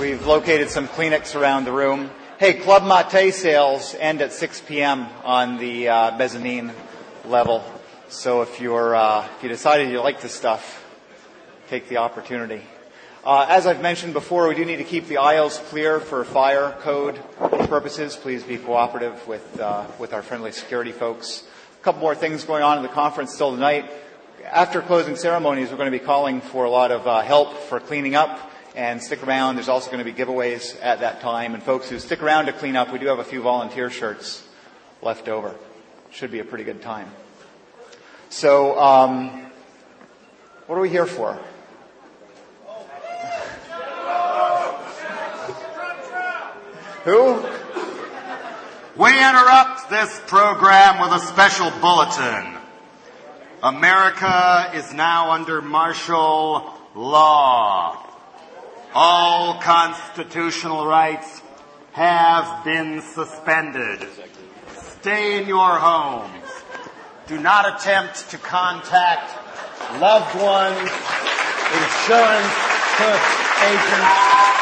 We've located some Kleenex around the room. Hey, Club Mate sales end at 6 p.m. on the mezzanine level. So if you decided you like this stuff, take the opportunity. As I've mentioned before, we do need to keep the aisles clear for fire code purposes. Please be cooperative with our friendly security folks. A couple more things going on in the conference still tonight. After closing ceremonies, we're going to be calling for a lot of help for cleaning up. And stick around. There's also going to be giveaways at that time. And folks who stick around to clean up, we do have a few volunteer shirts left over. Should be a pretty good time. So, what are we here for? Who? We interrupt this program with a special bulletin. America is now under martial law. All constitutional rights have been suspended. Stay in your homes. Do not attempt to contact loved ones, insurance agents.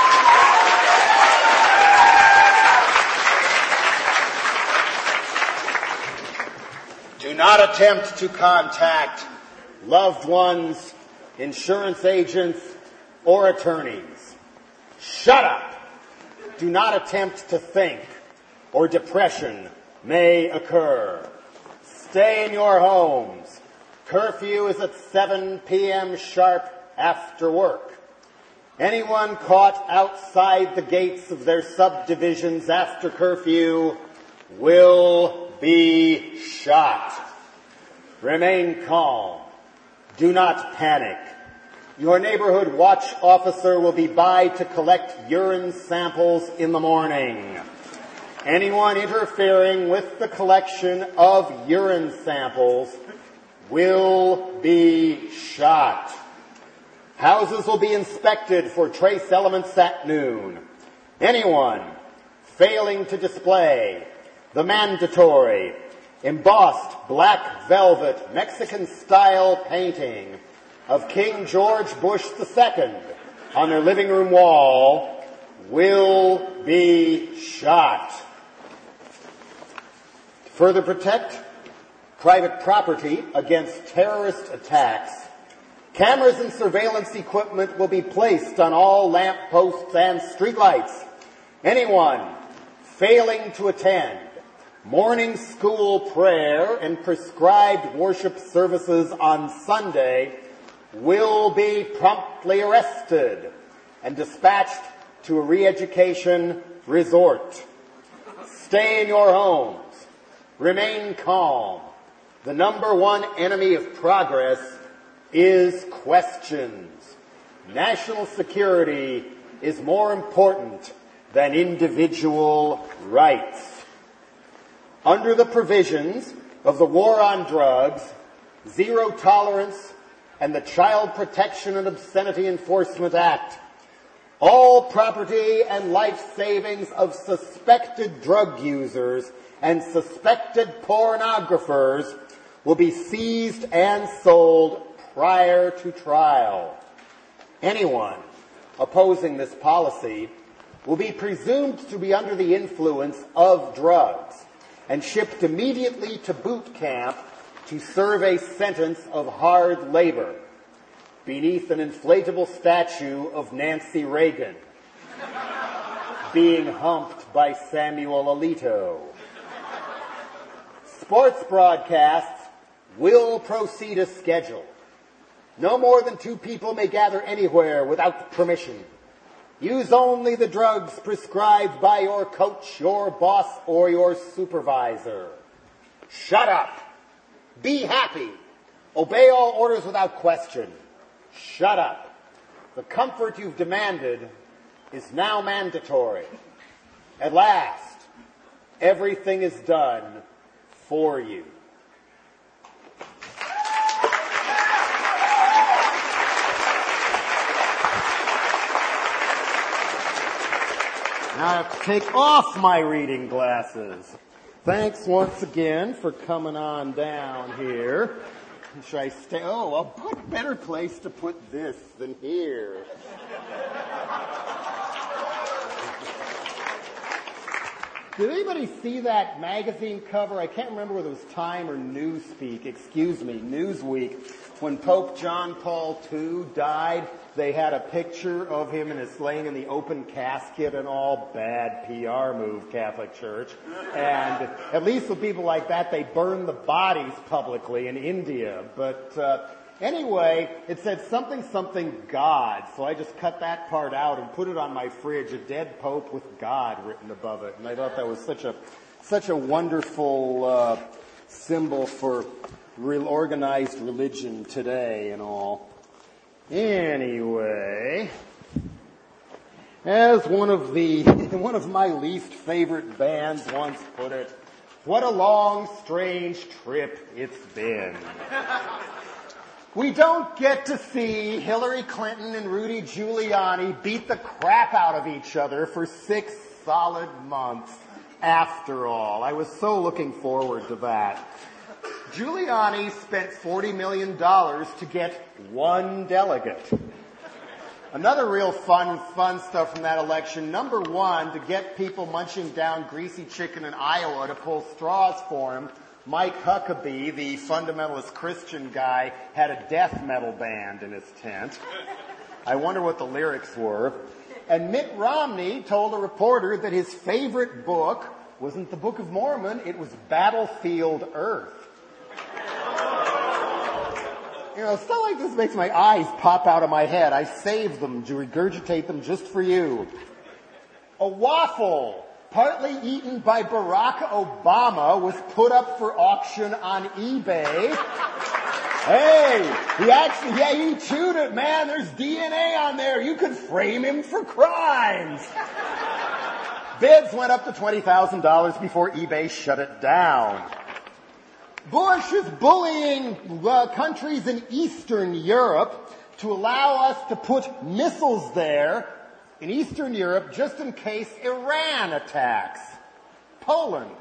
Do not attempt to contact loved ones, insurance agents, or attorneys. Shut up! Do not attempt to think, or depression may occur. Stay in your homes. Curfew is at 7 p.m. sharp after work. Anyone caught outside the gates of their subdivisions after curfew will be shot. Remain calm. Do not panic. Your neighborhood watch officer will be by to collect urine samples in the morning. Anyone interfering with the collection of urine samples will be shot. Houses will be inspected for trace elements at noon. Anyone failing to display the mandatory embossed black velvet Mexican-style painting of King George Bush II on their living room wall will be shot. To further protect private property against terrorist attacks, cameras and surveillance equipment will be placed on all lamp posts and streetlights. Anyone failing to attend morning school prayer and prescribed worship services on Sunday will be promptly arrested and dispatched to a re-education resort. Stay in your homes. Remain calm. The number one enemy of progress is questions. National security is more important than individual rights. Under the provisions of the War on Drugs, Zero Tolerance, and the Child Protection and Obscenity Enforcement Act, all property and life savings of suspected drug users and suspected pornographers will be seized and sold prior to trial. Anyone opposing this policy will be presumed to be under the influence of drugs and shipped immediately to boot camp to serve a sentence of hard labor beneath an inflatable statue of Nancy Reagan being humped by Samuel Alito. Sports broadcasts will proceed as scheduled. No more than 2 people may gather anywhere without permission. Use only the drugs prescribed by your coach, your boss, or your supervisor. Shut up. Be happy. Obey all orders without question. Shut up. The comfort you've demanded is now mandatory. At last, everything is done for you. Now I have to take off my reading glasses. Thanks once again for coming on down here. Should I stay? Oh, a better place to put this than here. Did anybody see that magazine cover? I can't remember whether it was Time or Newsweek, Newsweek. When Pope John Paul II died, they had a picture of him and it's laying in the open casket and all. Bad PR move, Catholic Church. And at least with people like that, they burn the bodies publicly in India. But anyway, it said something God. So I just cut that part out and put it on my fridge, a dead Pope with God written above it. And I thought that was such a wonderful symbol for organized religion today and all. Anyway, as one of my least favorite bands once put it, what a long, strange trip it's been. We don't get to see Hillary Clinton and Rudy Giuliani beat the crap out of each other for 6 solid months after all. I was so looking forward to that. Giuliani spent $40 million to get one delegate. Another real fun stuff from that election. Number one, to get people munching down greasy chicken in Iowa to pull straws for him, Mike Huckabee, the fundamentalist Christian guy, had a death metal band in his tent. I wonder what the lyrics were. And Mitt Romney told a reporter that his favorite book wasn't the Book of Mormon, it was Battlefield Earth. You know, stuff like this makes my eyes pop out of my head. I saved them to regurgitate them just for you. A waffle, partly eaten by Barack Obama, was put up for auction on eBay. Hey, he chewed it, man. There's DNA on there. You could frame him for crimes. Bids went up to $20,000 before eBay shut it down. Bush is bullying countries in Eastern Europe to allow us to put missiles there in Eastern Europe just in case Iran attacks. Poland.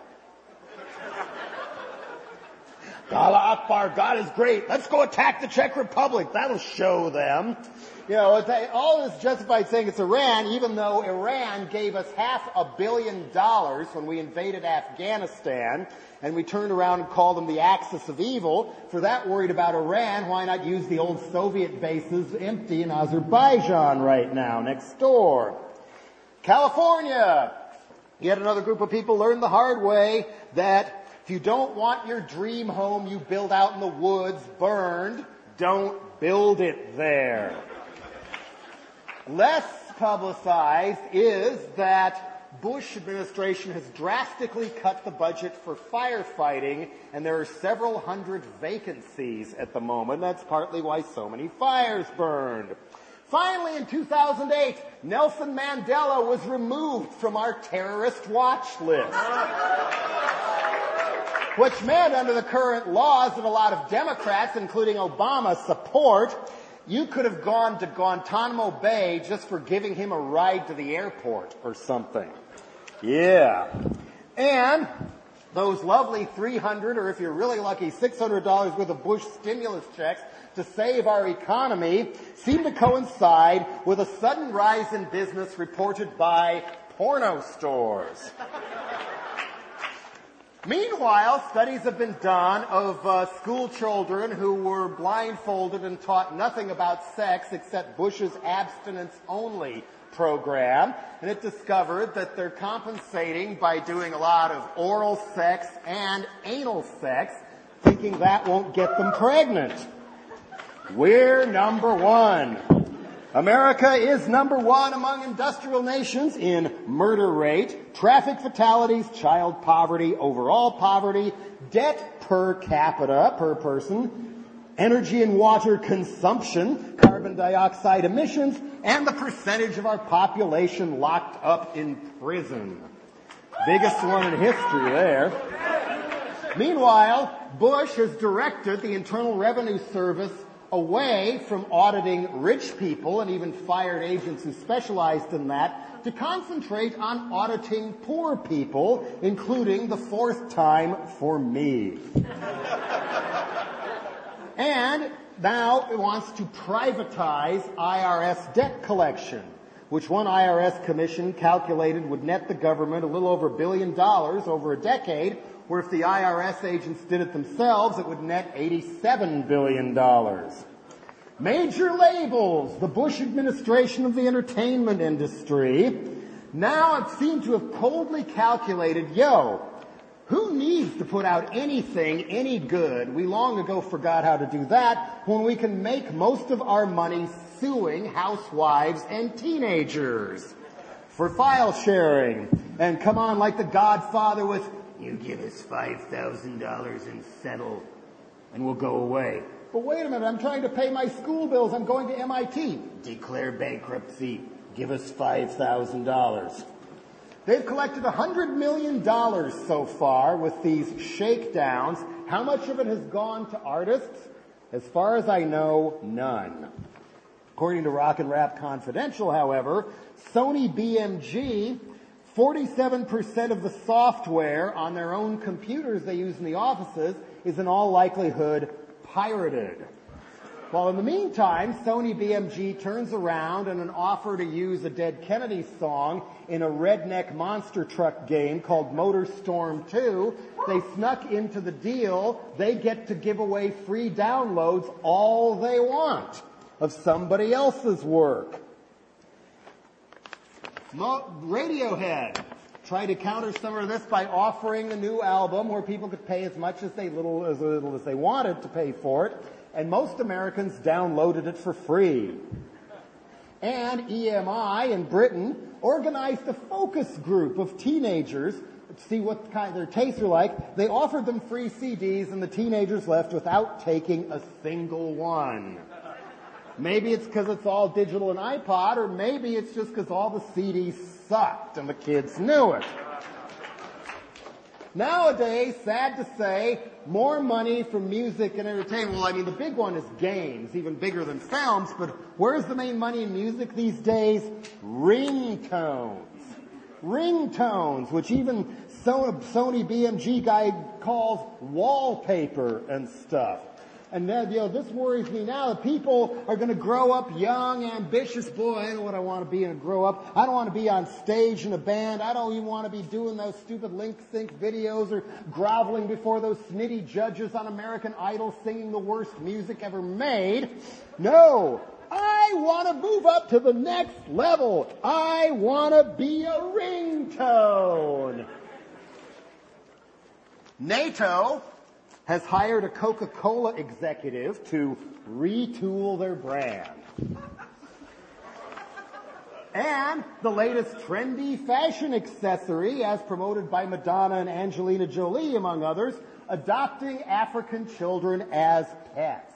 Allah Akbar, God is great. Let's go attack the Czech Republic. That'll show them. You know, all this justified saying it's Iran, even though Iran gave us $500 million when we invaded Afghanistan, and we turned around and called them the axis of evil. For that worried about Iran, why not use the old Soviet bases empty in Azerbaijan right now, next door? California. Yet another group of people learned the hard way that if you don't want your dream home you build out in the woods burned, don't build it there. Less publicized is that Bush administration has drastically cut the budget for firefighting, and there are several hundred vacancies at the moment. That's partly why so many fires burned. Finally, in 2008, Nelson Mandela was removed from our terrorist watch list. Which meant, under the current laws that a lot of Democrats, including Obama, support, you could have gone to Guantanamo Bay just for giving him a ride to the airport or something. Yeah. And those lovely $300, or if you're really lucky, $600 worth of Bush stimulus checks to save our economy seem to coincide with a sudden rise in business reported by porno stores. Meanwhile, studies have been done of school children who were blindfolded and taught nothing about sex except Bush's abstinence-only program, and it discovered that they're compensating by doing a lot of oral sex and anal sex, thinking that won't get them pregnant. We're number one. America is number one among industrial nations in murder rate, traffic fatalities, child poverty, overall poverty, debt per capita, per person, energy and water consumption, carbon dioxide emissions, and the percentage of our population locked up in prison. Biggest one in history there. Meanwhile, Bush has directed the Internal Revenue Service away from auditing rich people and even fired agents who specialized in that to concentrate on auditing poor people, including the fourth time for me. And now it wants to privatize IRS debt collection. which one IRS commission calculated would net the government a little over $1 billion over a decade, where if the IRS agents did it themselves, it would net $87 billion. Major labels, the Bush administration of the entertainment industry, now have seemed to have coldly calculated, who needs to put out anything any good? We long ago forgot how to do that when we can make most of our money suing housewives and teenagers for file sharing. And come on like the Godfather with, you give us $5,000 and settle, and we'll go away. But wait a minute, I'm trying to pay my school bills. I'm going to MIT. Declare bankruptcy. Give us $5,000. They've collected $100 million so far with these shakedowns. How much of it has gone to artists? As far as I know, none. According to Rock and Rap Confidential, however, Sony BMG, 47% of the software on their own computers they use in the offices is in all likelihood pirated. While in the meantime, Sony BMG turns around and an offer to use a Dead Kennedy song in a redneck monster truck game called MotorStorm 2, they snuck into the deal. They get to give away free downloads all they want of somebody else's work. Radiohead tried to counter some of this by offering a new album where people could pay as little as they wanted to pay for it, and most Americans downloaded it for free. And EMI in Britain organized a focus group of teenagers to see what kind their tastes were like. They offered them free CDs, and the teenagers left without taking a single one. Maybe it's because it's all digital and iPod, or maybe it's just because all the CDs sucked and the kids knew it. Nowadays, sad to say, more money from music and entertainment. Well, I mean, the big one is games, even bigger than films, but where's the main money in music these days? Ringtones. Ringtones, which even Sony BMG guy calls wallpaper and stuff. And then, this worries me now that people are going to grow up young, ambitious. Boy, I know what I want to be and grow up. I don't want to be on stage in a band. I don't even want to be doing those stupid link-sync videos or groveling before those snitty judges on American Idol singing the worst music ever made. No, I want to move up to the next level. I want to be a ringtone. NATO has hired a Coca-Cola executive to retool their brand. And the latest trendy fashion accessory, as promoted by Madonna and Angelina Jolie, among others, adopting African children as pets.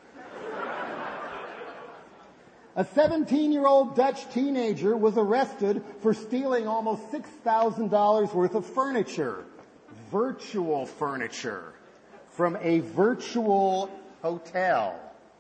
A 17-year-old Dutch teenager was arrested for stealing almost $6,000 worth of furniture, virtual furniture, from a virtual hotel.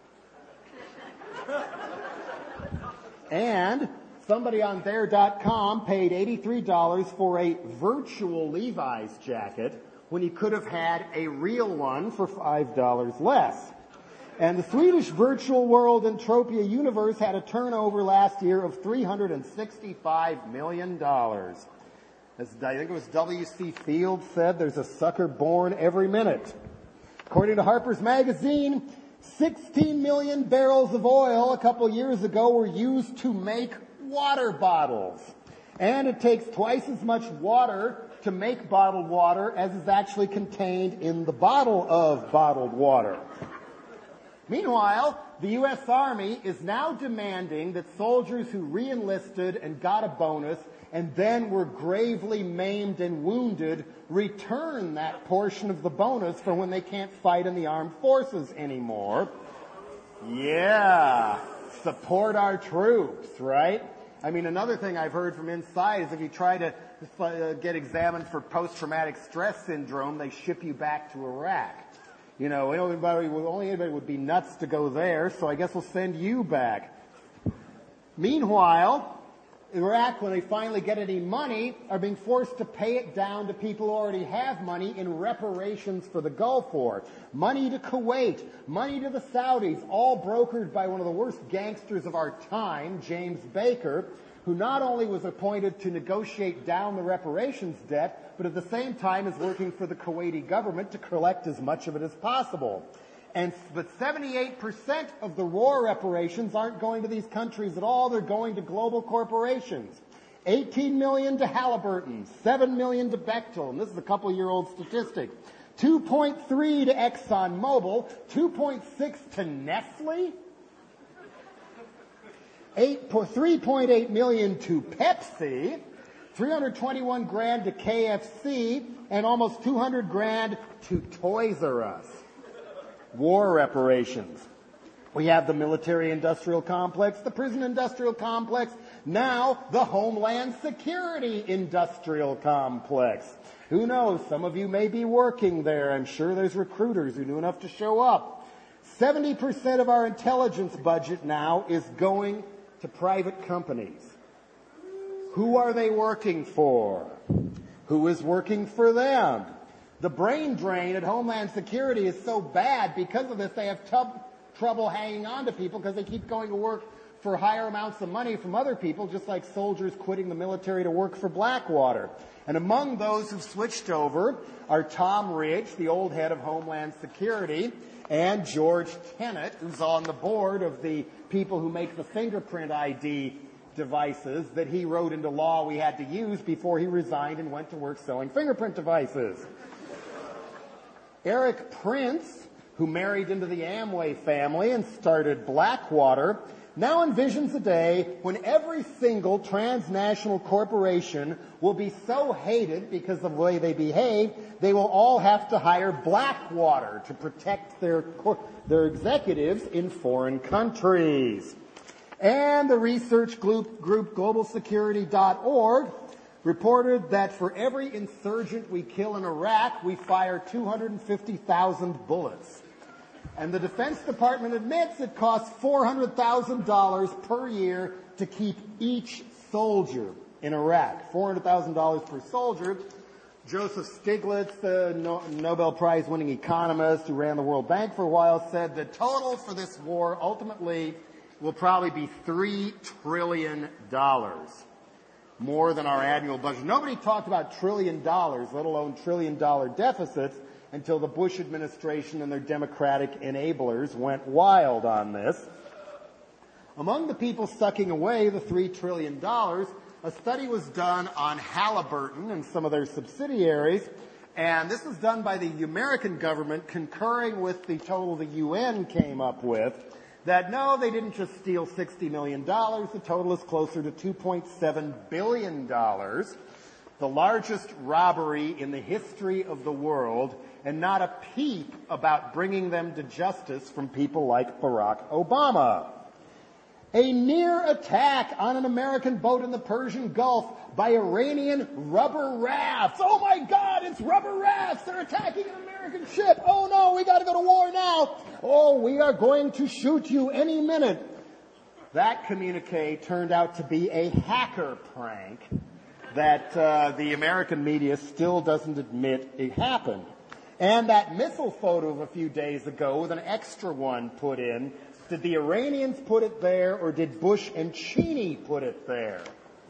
And somebody on there.com paid $83 for a virtual Levi's jacket when he could have had a real one for $5 less. And the Swedish virtual world Entropia Universe had a turnover last year of $365 million. As I think it was W.C. Fields said, there's a sucker born every minute. According to Harper's Magazine, 16 million barrels of oil a couple years ago were used to make water bottles. And it takes twice as much water to make bottled water as is actually contained in the bottle of bottled water. Meanwhile, the U.S. Army is now demanding that soldiers who re-enlisted and got a bonus and then were gravely maimed and wounded return that portion of the bonus for when they can't fight in the armed forces anymore. Yeah, support our troops, right? I mean, another thing I've heard from inside is if you try to get examined for post-traumatic stress syndrome, they ship you back to Iraq. Only anybody would be nuts to go there, so I guess we'll send you back. Meanwhile, Iraq, when they finally get any money, are being forced to pay it down to people who already have money in reparations for the Gulf War. Money to Kuwait, money to the Saudis, all brokered by one of the worst gangsters of our time, James Baker, who not only was appointed to negotiate down the reparations debt, but at the same time is working for the Kuwaiti government to collect as much of it as possible. But 78% of the war reparations aren't going to these countries at all. They're going to global corporations. 18 million to Halliburton, 7 million to Bechtel, and this is a couple-year-old statistic. 2.3 to ExxonMobil, 2.6 to Nestle, 3.8 million to Pepsi, 321 grand to KFC, and almost 200 grand to Toys R Us. War reparations. We have the military-industrial complex, the prison-industrial complex, now the Homeland Security industrial complex. Who knows? Some of you may be working there. I'm sure there's recruiters who knew enough to show up. 70% of our intelligence budget now is going to private companies. Who are they working for? Who is working for them? The brain drain at Homeland Security is so bad because of this they have trouble hanging on to people because they keep going to work for higher amounts of money from other people, just like soldiers quitting the military to work for Blackwater. And among those who've switched over are Tom Ridge, the old head of Homeland Security, and George Tenet, who's on the board of the people who make the fingerprint ID devices that he wrote into law we had to use before he resigned and went to work selling fingerprint devices. Eric Prince, who married into the Amway family and started Blackwater, now envisions a day when every single transnational corporation will be so hated because of the way they behave, they will all have to hire Blackwater to protect their executives in foreign countries. And the research group globalsecurity.org reported that for every insurgent we kill in Iraq, we fire 250,000 bullets. And the Defense Department admits it costs $400,000 per year to keep each soldier in Iraq. $400,000 per soldier. Joseph Stiglitz, the Nobel Prize-winning economist who ran the World Bank for a while, said the total for this war ultimately will probably be $3 trillion. More than our annual budget. Nobody talked about $1 trillion, let alone $1 trillion deficits, until the Bush administration and their Democratic enablers went wild on this. Among the people sucking away the $3 trillion, a study was done on Halliburton and some of their subsidiaries, and this was done by the American government concurring with the total the UN came up with, that no, they didn't just steal $60 million. The total is closer to $2.7 billion, the largest robbery in the history of the world, and not a peep about bringing them to justice from people like Barack Obama. A near attack on an American boat in the Persian Gulf by Iranian rubber rafts. Oh my God, it's rubber rafts! They're attacking an American ship! Oh no, we gotta go to war now! Oh, we are going to shoot you any minute. That communique turned out to be a hacker prank that the American media still doesn't admit it happened. And that missile photo of a few days ago with an extra one put in, did the Iranians put it there or did Bush and Cheney put it there?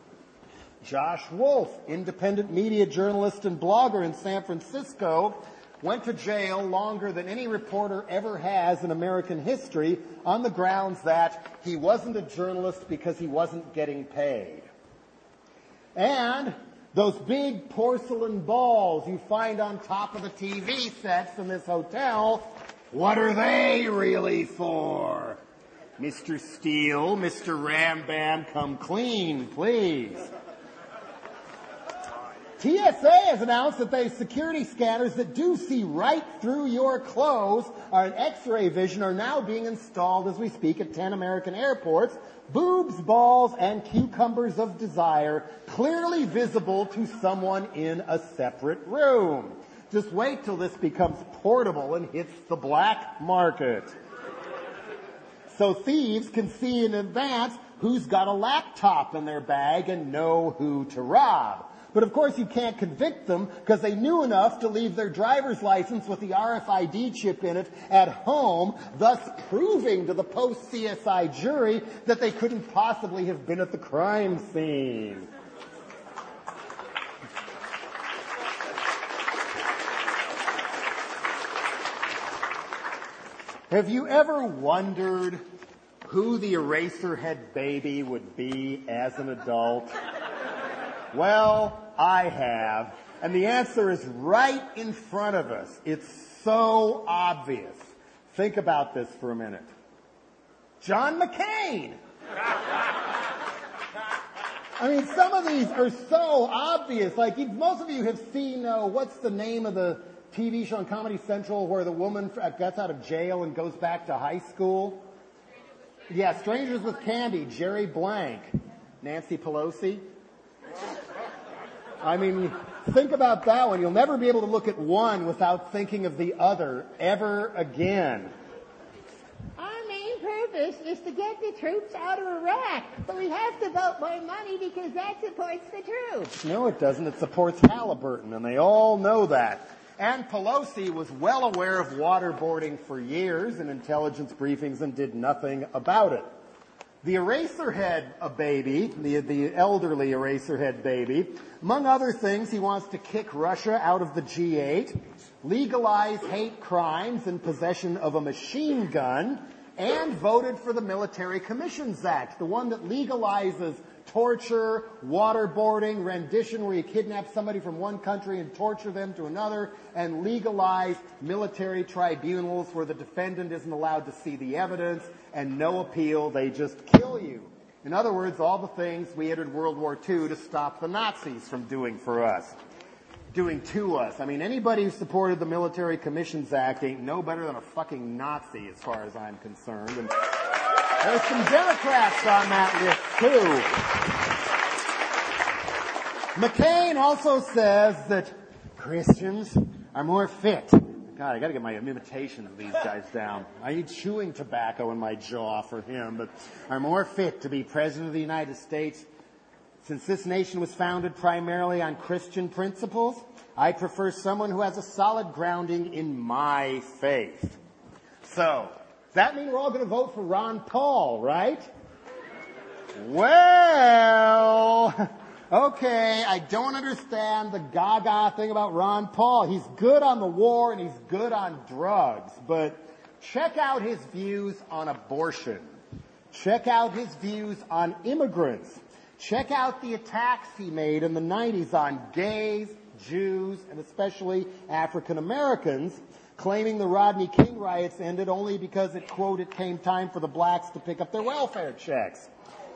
Josh Wolf, independent media journalist and blogger in San Francisco, went to jail longer than any reporter ever has in American history on the grounds that he wasn't a journalist because he wasn't getting paid. And those big porcelain balls you find on top of the TV sets in this hotel, what are they really for? Mr. Steele, Mr. Rambam, come clean, please. TSA has announced that the security scanners that do see right through your clothes and X-ray vision are now being installed as we speak at 10 American airports. Boobs, balls, and cucumbers of desire clearly visible to someone in a separate room. Just wait till this becomes portable and hits the black market. So thieves can see in advance who's got a laptop in their bag and know who to rob. But of course you can't convict them because they knew enough to leave their driver's license with the RFID chip in it at home, thus proving to the post-CSI jury that they couldn't possibly have been at the crime scene. Have you ever wondered who the Eraserhead baby would be as an adult? Well, I have. And the answer is right in front of us. It's so obvious. Think about this for a minute. John McCain. I mean, some of these are so obvious. Like, most of you have seen, what's the name of the TV show on Comedy Central where the woman gets out of jail and goes back to high school? Yeah, Strangers with Candy, Jerry Blank, Nancy Pelosi. I mean, think about that one. You'll never be able to look at one without thinking of the other ever again. Our main purpose is to get the troops out of Iraq, but we have to vote more money because that supports the troops. No, it doesn't. It supports Halliburton, and they all know that. And Pelosi was well aware of waterboarding for years in intelligence briefings and did nothing about it. The Eraserhead baby, the elderly Eraserhead baby, among other things, he wants to kick Russia out of the G8, legalize hate crimes and possession of a machine gun, and voted for the Military Commissions Act, the one that legalizes torture, waterboarding, rendition, where you kidnap somebody from one country and torture them to another, and legalize military tribunals where the defendant isn't allowed to see the evidence and no appeal, they just kill you. In other words, all the things we entered World War II to stop the Nazis from doing for us, doing to us. I mean, anybody who supported the Military Commissions Act ain't no better than a fucking Nazi as far as I'm concerned. And there's some Democrats on that list, too. McCain also says that Christians are more fit. God, I got to get my imitation of these guys down. I need chewing tobacco in my jaw for him, but are more fit to be president of the United States. Since this nation was founded primarily on Christian principles, I prefer someone who has a solid grounding in my faith. So, does that mean we're all going to vote for Ron Paul, right? Well, okay, I don't understand the gaga thing about Ron Paul. He's good on the war and he's good on drugs, but check out his views on abortion. Check out his views on immigrants. Check out the attacks he made in the 90s on gays, Jews, and especially African Americans, claiming the Rodney King riots ended only because it, quote, it came time for the blacks to pick up their welfare checks.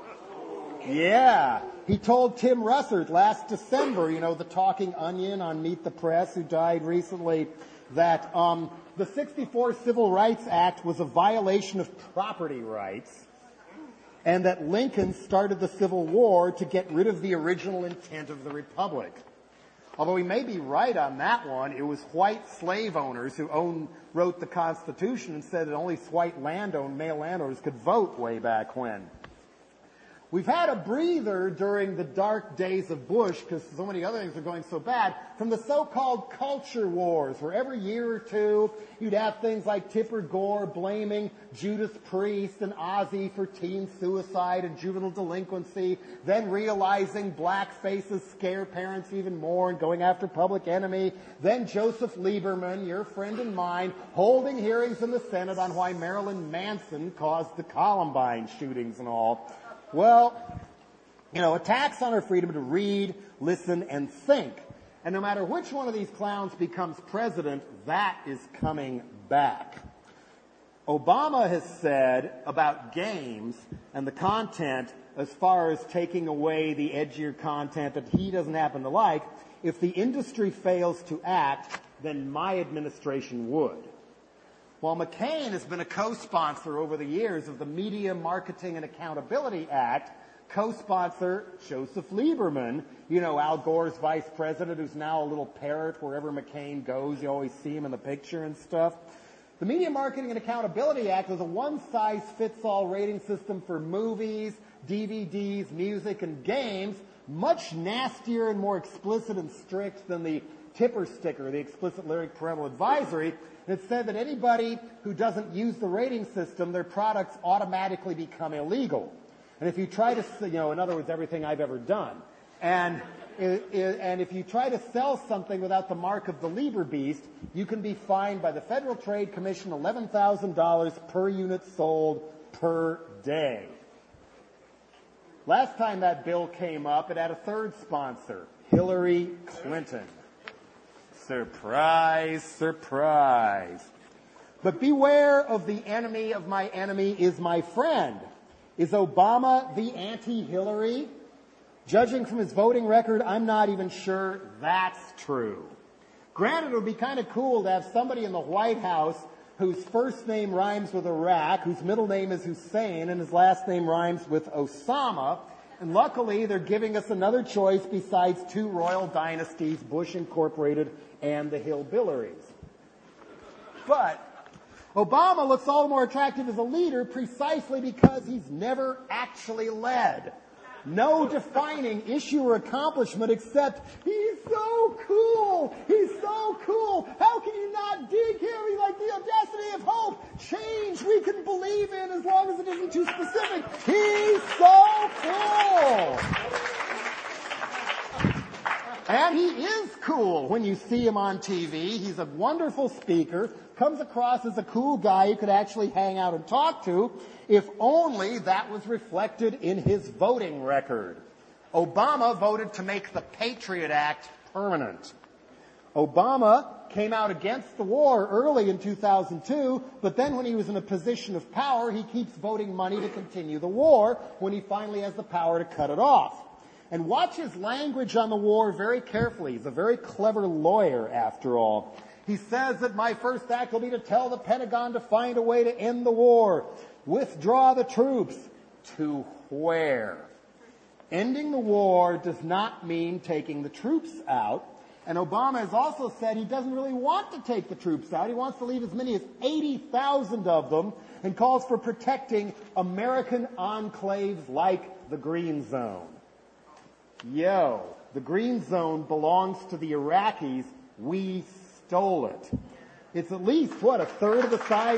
Yeah. He told Tim Russert last December, the Talking Onion on Meet the Press, who died recently, that the 64 Civil Rights Act was a violation of property rights, and that Lincoln started the Civil War to get rid of the original intent of the Republic. Although he may be right on that one, it was white slave owners who wrote the Constitution and said that only white male landowners could vote way back when. We've had a breather during the dark days of Bush, because so many other things are going so bad, from the so-called culture wars, where every year or two you'd have things like Tipper Gore blaming Judas Priest and Ozzy for teen suicide and juvenile delinquency, then realizing black faces scare parents even more and going after Public Enemy, then Joseph Lieberman, your friend and mine, holding hearings in the Senate on why Marilyn Manson caused the Columbine shootings and all. Well, attacks on our freedom to read, listen, and think. And no matter which one of these clowns becomes president, that is coming back. Obama has said about games and the content, as far as taking away the edgier content that he doesn't happen to like, if the industry fails to act, then my administration would. While McCain has been a co-sponsor over the years of the Media Marketing and Accountability Act, co-sponsor Joseph Lieberman, Al Gore's vice president, who's now a little parrot wherever McCain goes. You always see him in the picture and stuff. The Media Marketing and Accountability Act was a one-size-fits-all rating system for movies, DVDs, music, and games, much nastier and more explicit and strict than the tipper sticker, the explicit lyric parental advisory. And it said that anybody who doesn't use the rating system, their products automatically become illegal. And if you try to, in other words, everything I've ever done. And if you try to sell something without the mark of the Lieberbeast, you can be fined by the Federal Trade Commission $11,000 per unit sold per day. Last time that bill came up, it had a third sponsor, Hillary Clinton. Surprise, surprise. But beware of the enemy of my enemy is my friend. Is Obama the anti-Hillary? Judging from his voting record, I'm not even sure that's true. Granted, it would be kind of cool to have somebody in the White House whose first name rhymes with Iraq, whose middle name is Hussein, and his last name rhymes with Osama. And luckily, they're giving us another choice besides two royal dynasties, Bush Incorporated and the Hillbillies. But Obama looks all the more attractive as a leader precisely because he's never actually led. No defining issue or accomplishment except he's so cool. He's so cool. How can you not dig him? He's like the audacity of hope. Change we can believe in as long as it isn't too specific. He's so cool. And he is cool when you see him on TV. He's a wonderful speaker, comes across as a cool guy you could actually hang out and talk to, if only that was reflected in his voting record. Obama voted to make the Patriot Act permanent. Obama came out against the war early in 2002, but then when he was in a position of power, he keeps voting money to continue the war when he finally has the power to cut it off. And watch his language on the war very carefully. He's a very clever lawyer, after all. He says that my first act will be to tell the Pentagon to find a way to end the war. Withdraw the troops. To where? Ending the war does not mean taking the troops out. And Obama has also said he doesn't really want to take the troops out. He wants to leave as many as 80,000 of them and calls for protecting American enclaves like the Green Zone. The Green Zone belongs to the Iraqis. We stole it. It's at least, a third of the size.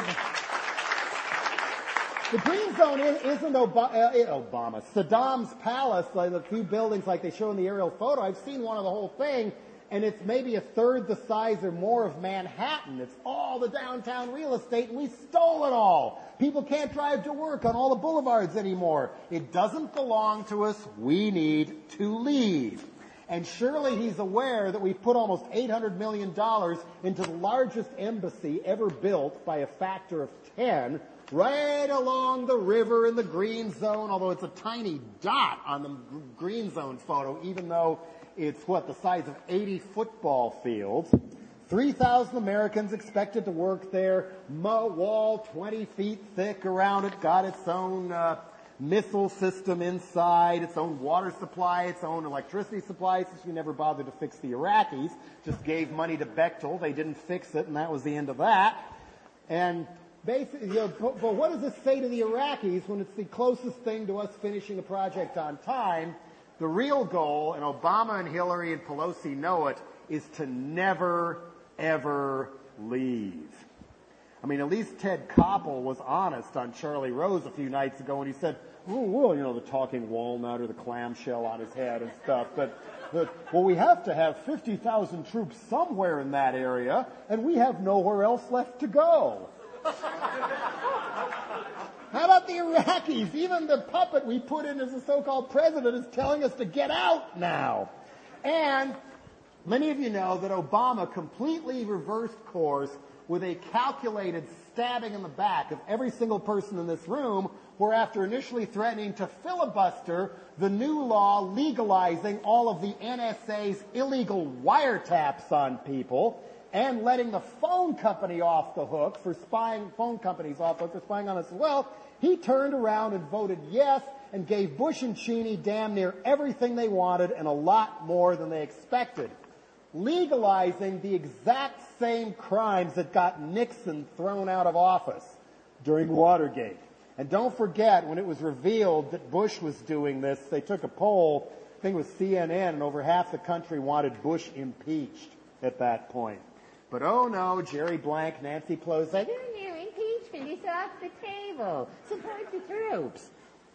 The Green Zone isn't Obama. Saddam's palace, like the few buildings like they show in the aerial photo. I've seen one of the whole thing, and it's maybe a third the size or more of Manhattan. It's all the downtown real estate, and we stole it all. People can't drive to work on all the boulevards anymore. It doesn't belong to us. We need to leave. And surely he's aware that we've put almost $800 million into the largest embassy ever built by a factor of 10 right along the river in the Green Zone, although it's a tiny dot on the Green Zone photo, even though it's, the size of 80 football fields. 3,000 Americans expected to work there. Wall 20 feet thick around it. Got its own missile system inside, its own water supply, its own electricity supply, since we never bothered to fix the Iraqis. Just gave money to Bechtel. They didn't fix it, and that was the end of that. And basically, but what does this say to the Iraqis when it's the closest thing to us finishing a project on time? The real goal, and Obama and Hillary and Pelosi know it, is to never, ever leave. I mean, at least Ted Koppel was honest on Charlie Rose a few nights ago when he said, the talking walnut or the clamshell on his head and stuff. But we have to have 50,000 troops somewhere in that area, and we have nowhere else left to go. How about the Iraqis? Even the puppet we put in as the so-called president is telling us to get out now. And many of you know that Obama completely reversed course with a calculated stabbing in the back of every single person in this room, where after initially threatening to filibuster the new law legalizing all of the NSA's illegal wiretaps on people and letting the phone company off the hook for spying, phone companies off the hook for spying on us as well, he turned around and voted yes and gave Bush and Cheney damn near everything they wanted and a lot more than they expected. Legalizing the exact same crimes that got Nixon thrown out of office during Watergate. And don't forget, when it was revealed that Bush was doing this, they took a poll, I think it was CNN, and over half the country wanted Bush impeached at that point. But oh no, Jerry Blank, Nancy Pelosi, No, impeachment is off the table. Support the troops.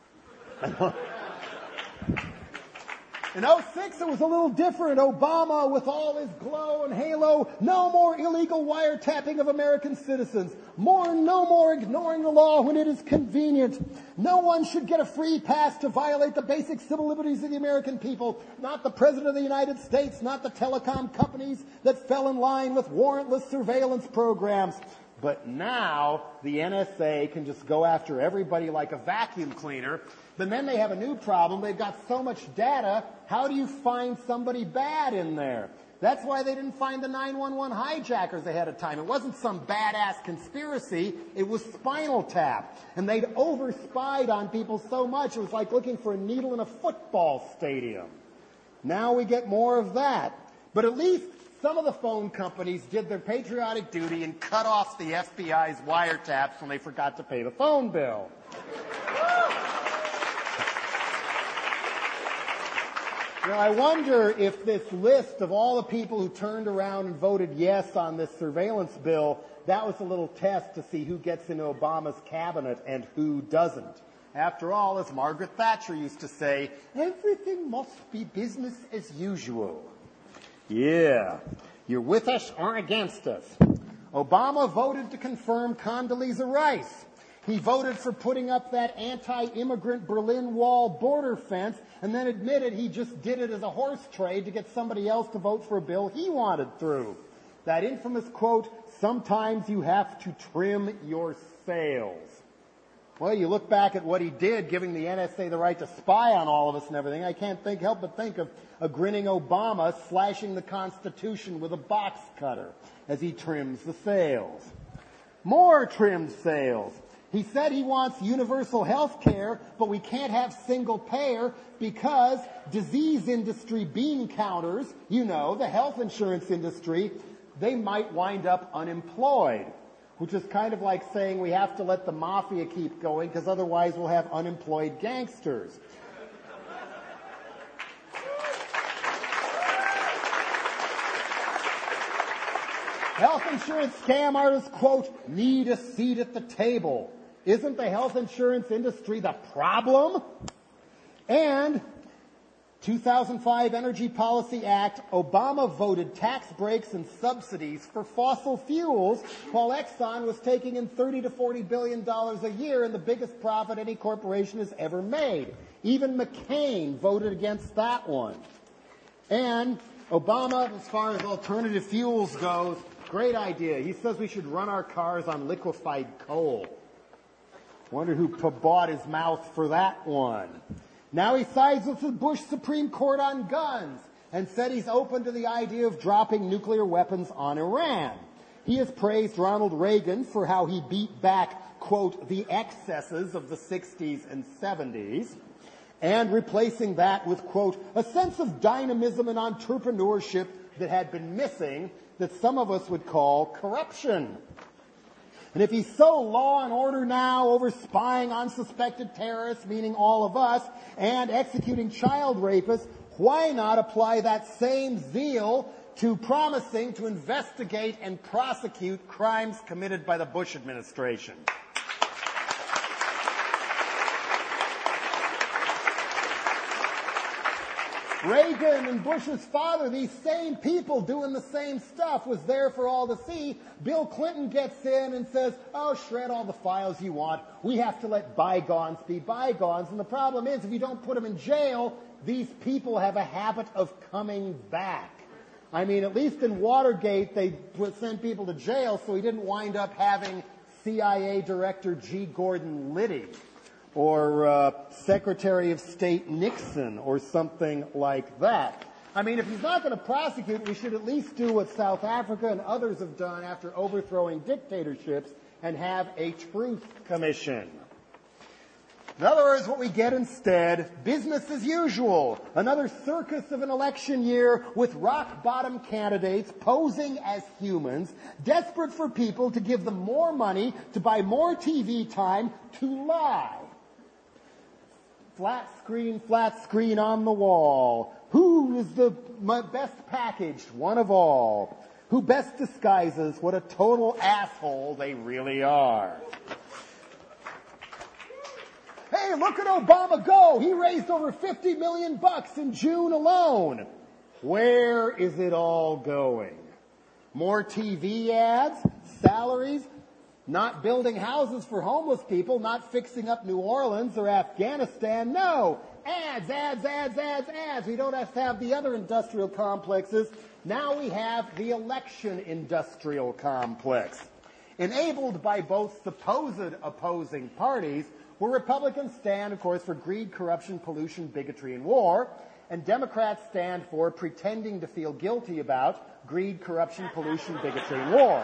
In 2006, it was a little different. Obama, with all his glow and halo, no more illegal wiretapping of American citizens. No more ignoring the law when it is convenient. No one should get a free pass to violate the basic civil liberties of the American people. Not the President of the United States, not the telecom companies that fell in line with warrantless surveillance programs. But now the NSA can just go after everybody like a vacuum cleaner. But then they have a new problem. They've got so much data. How do you find somebody bad in there? That's why they didn't find the 911 hijackers ahead of time. It wasn't some badass conspiracy. It was Spinal Tap. And they'd over-spied on people so much, it was like looking for a needle in a football stadium. Now we get more of that. But at least some of the phone companies did their patriotic duty and cut off the FBI's wiretaps when they forgot to pay the phone bill. Now, I wonder if this list of all the people who turned around and voted yes on this surveillance bill, that was a little test to see who gets into Obama's cabinet and who doesn't. After all, as Margaret Thatcher used to say, everything must be business as usual. Yeah. You're with us or against us. Obama voted to confirm Condoleezza Rice. He voted for putting up that anti-immigrant Berlin Wall border fence and then admitted he just did it as a horse trade to get somebody else to vote for a bill he wanted through. That infamous quote, sometimes you have to trim your sails. Well, you look back at what he did, giving the NSA the right to spy on all of us and everything. I can't help but think of a grinning Obama slashing the Constitution with a box cutter as he trims the sails. More trimmed sails. He said he wants universal health care, but we can't have single payer because disease industry bean counters, the health insurance industry, they might wind up unemployed, which is kind of like saying we have to let the mafia keep going because otherwise we'll have unemployed gangsters. Health insurance scam artists, quote, need a seat at the table. Isn't the health insurance industry the problem? And 2005 Energy Policy Act, Obama voted tax breaks and subsidies for fossil fuels while Exxon was taking in $30 to $40 billion a year and the biggest profit any corporation has ever made. Even McCain voted against that one. And Obama, as far as alternative fuels goes, great idea. He says we should run our cars on liquefied coal. Wonder who bought his mouth for that one. Now he sides with the Bush Supreme Court on guns and said he's open to the idea of dropping nuclear weapons on Iran. He has praised Ronald Reagan for how he beat back, quote, the excesses of the 60s and 70s, and replacing that with, quote, a sense of dynamism and entrepreneurship that had been missing that some of us would call corruption. And if he's so law and order now over spying on suspected terrorists, meaning all of us, and executing child rapists, why not apply that same zeal to promising to investigate and prosecute crimes committed by the Bush administration? Reagan and Bush's father, these same people doing the same stuff, was there for all to see. Bill Clinton gets in and says, oh, shred all the files you want. We have to let bygones be bygones. And the problem is, if you don't put them in jail, these people have a habit of coming back. I mean, at least in Watergate, they sent people to jail so he didn't wind up having CIA Director G. Gordon Liddy or Secretary of State Nixon or something like that. I mean, if he's not going to prosecute, we should at least do what South Africa and others have done after overthrowing dictatorships and have a truth commission. In other words, what we get instead, business as usual. Another circus of an election year with rock-bottom candidates posing as humans, desperate for people to give them more money, to buy more TV time, to lie. Flat screen on the wall. Who is the best packaged? One of all. Who best disguises what a total asshole they really are. Hey, look at Obama go. He raised over $50 million in June alone. Where is it all going? More TV ads, salaries, not building houses for homeless people, not fixing up New Orleans or Afghanistan. No, ads, ads, ads, ads, ads. We don't have to have the other industrial complexes. Now we have the election industrial complex. Enabled by both supposed opposing parties, where Republicans stand, of course, for greed, corruption, pollution, bigotry, and war, and Democrats stand for pretending to feel guilty about greed, corruption, pollution, bigotry, and war.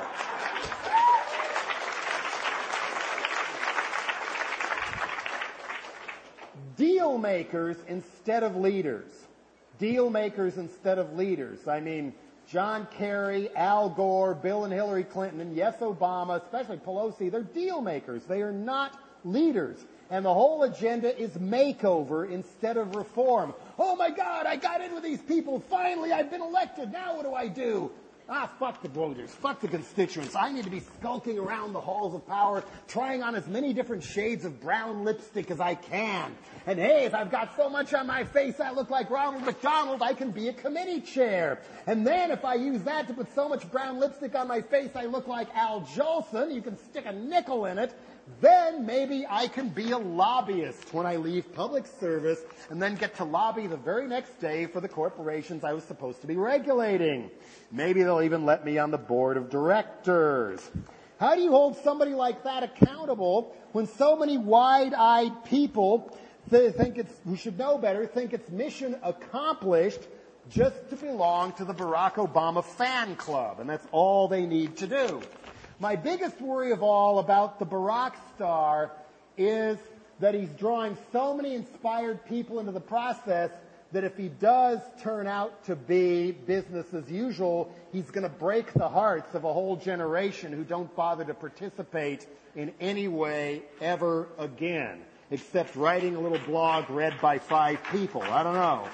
Deal makers instead of leaders. Deal makers instead of leaders. I mean, John Kerry, Al Gore, Bill and Hillary Clinton, and yes, Obama, especially Pelosi, they're deal makers. They are not leaders. And the whole agenda is makeover instead of reform. Oh my God, I got in with these people. Finally, I've been elected. Now what do I do? Fuck the voters. Fuck the constituents. I need to be skulking around the halls of power, trying on as many different shades of brown lipstick as I can. And hey, if I've got so much on my face I look like Ronald McDonald, I can be a committee chair. And then if I use that to put so much brown lipstick on my face I look like Al Jolson, you can stick a nickel in it, then maybe I can be a lobbyist when I leave public service and then get to lobby the very next day for the corporations I was supposed to be regulating. Maybe they'll even let me on the board of directors. How do you hold somebody like that accountable when so many wide-eyed people who should know better, think it's mission accomplished just to belong to the Barack Obama fan club, and that's all they need to do? My biggest worry of all about the Barack star is that he's drawing so many inspired people into the process that if he does turn out to be business as usual, he's going to break the hearts of a whole generation who don't bother to participate in any way ever again, except writing a little blog read by 5 people. I don't know.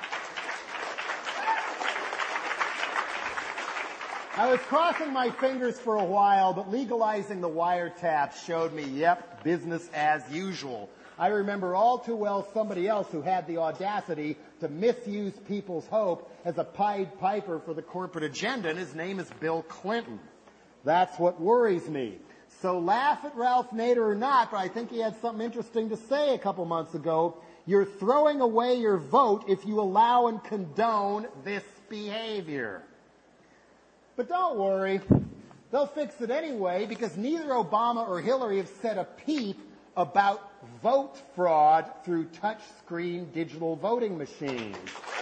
I was crossing my fingers for a while, but legalizing the wiretap showed me, yep, business as usual. I remember all too well somebody else who had the audacity to misuse people's hope as a Pied Piper for the corporate agenda, and his name is Bill Clinton. That's what worries me. So laugh at Ralph Nader or not, but I think he had something interesting to say a couple months ago. You're throwing away your vote if you allow and condone this behavior. But don't worry, they'll fix it anyway because neither Obama or Hillary have said a peep about vote fraud through touch-screen digital voting machines.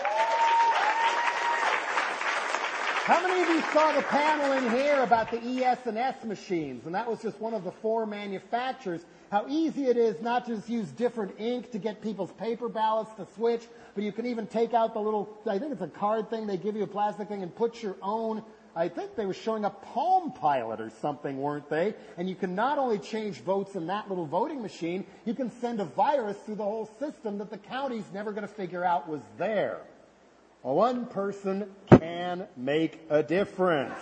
How many of you saw the panel in here about the ES&S machines? And that was just one of the 4 manufacturers. How easy it is not to just use different ink to get people's paper ballots to switch, but you can even take out the little, I think it's a card thing, they give you a plastic thing and put your own, I think they were showing a Palm Pilot or something, weren't they? And you can not only change votes in that little voting machine, you can send a virus through the whole system that the county's never going to figure out was there. One person can make a difference.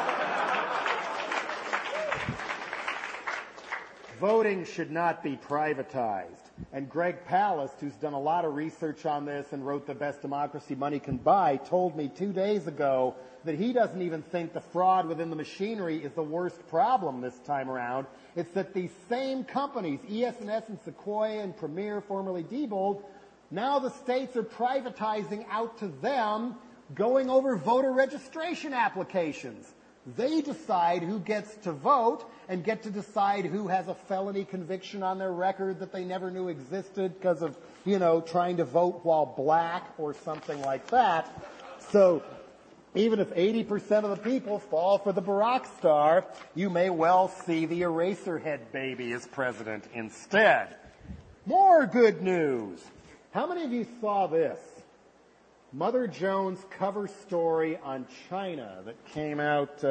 Voting should not be privatized. And Greg Palast, who's done a lot of research on this and wrote The Best Democracy Money Can Buy, told me 2 days ago that he doesn't even think the fraud within the machinery is the worst problem this time around. It's that these same companies, ES&S and Sequoia and Premier, formerly Diebold, now the states are privatizing out to them, going over voter registration applications. They decide who gets to vote and get to decide who has a felony conviction on their record that they never knew existed because of, trying to vote while black or something like that. So even if 80% of the people fall for the Barack star, you may well see the Eraserhead baby as president instead. More good news. How many of you saw this? Mother Jones cover story on China that came out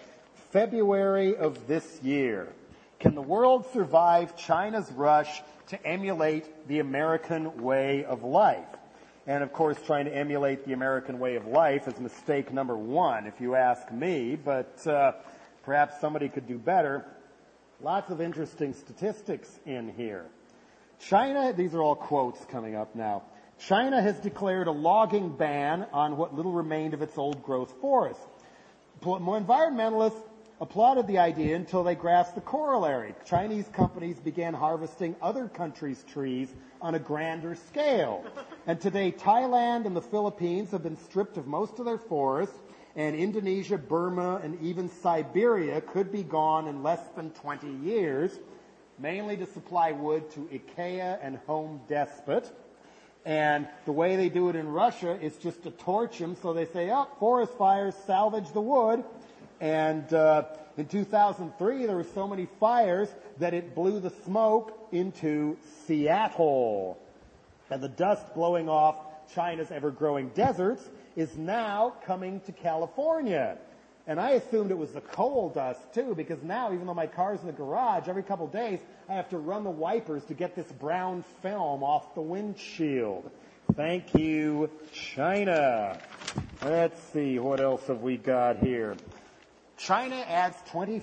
February of this year. Can the world survive China's rush to emulate the American way of life? And of course, trying to emulate the American way of life is mistake number one, if you ask me, but perhaps somebody could do better. Lots of interesting statistics in here. China, these are all quotes coming up now. China has declared a logging ban on what little remained of its old-growth forest. Environmentalists applauded the idea until they grasped the corollary. Chinese companies began harvesting other countries' trees on a grander scale. And today, Thailand and the Philippines have been stripped of most of their forests, and Indonesia, Burma, and even Siberia could be gone in less than 20 years, mainly to supply wood to IKEA and Home Depot. And the way they do it in Russia is just to torch them, so they say, oh, forest fires, salvage the wood. And in 2003, there were so many fires that it blew the smoke into Seattle. And the dust blowing off China's ever-growing deserts is now coming to California. And I assumed it was the coal dust, too, because now, even though my car's in the garage, every couple of days, I have to run the wipers to get this brown film off the windshield. Thank you, China. Let's see, what else have we got here? China adds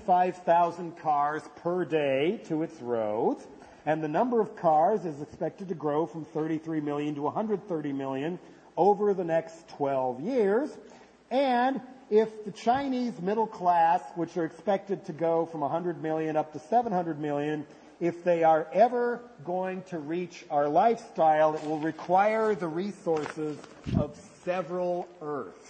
25,000 cars per day to its roads, and the number of cars is expected to grow from 33 million to 130 million over the next 12 years. And if the Chinese middle class, which are expected to go from 100 million up to 700 million, if they are ever going to reach our lifestyle, it will require the resources of several Earths.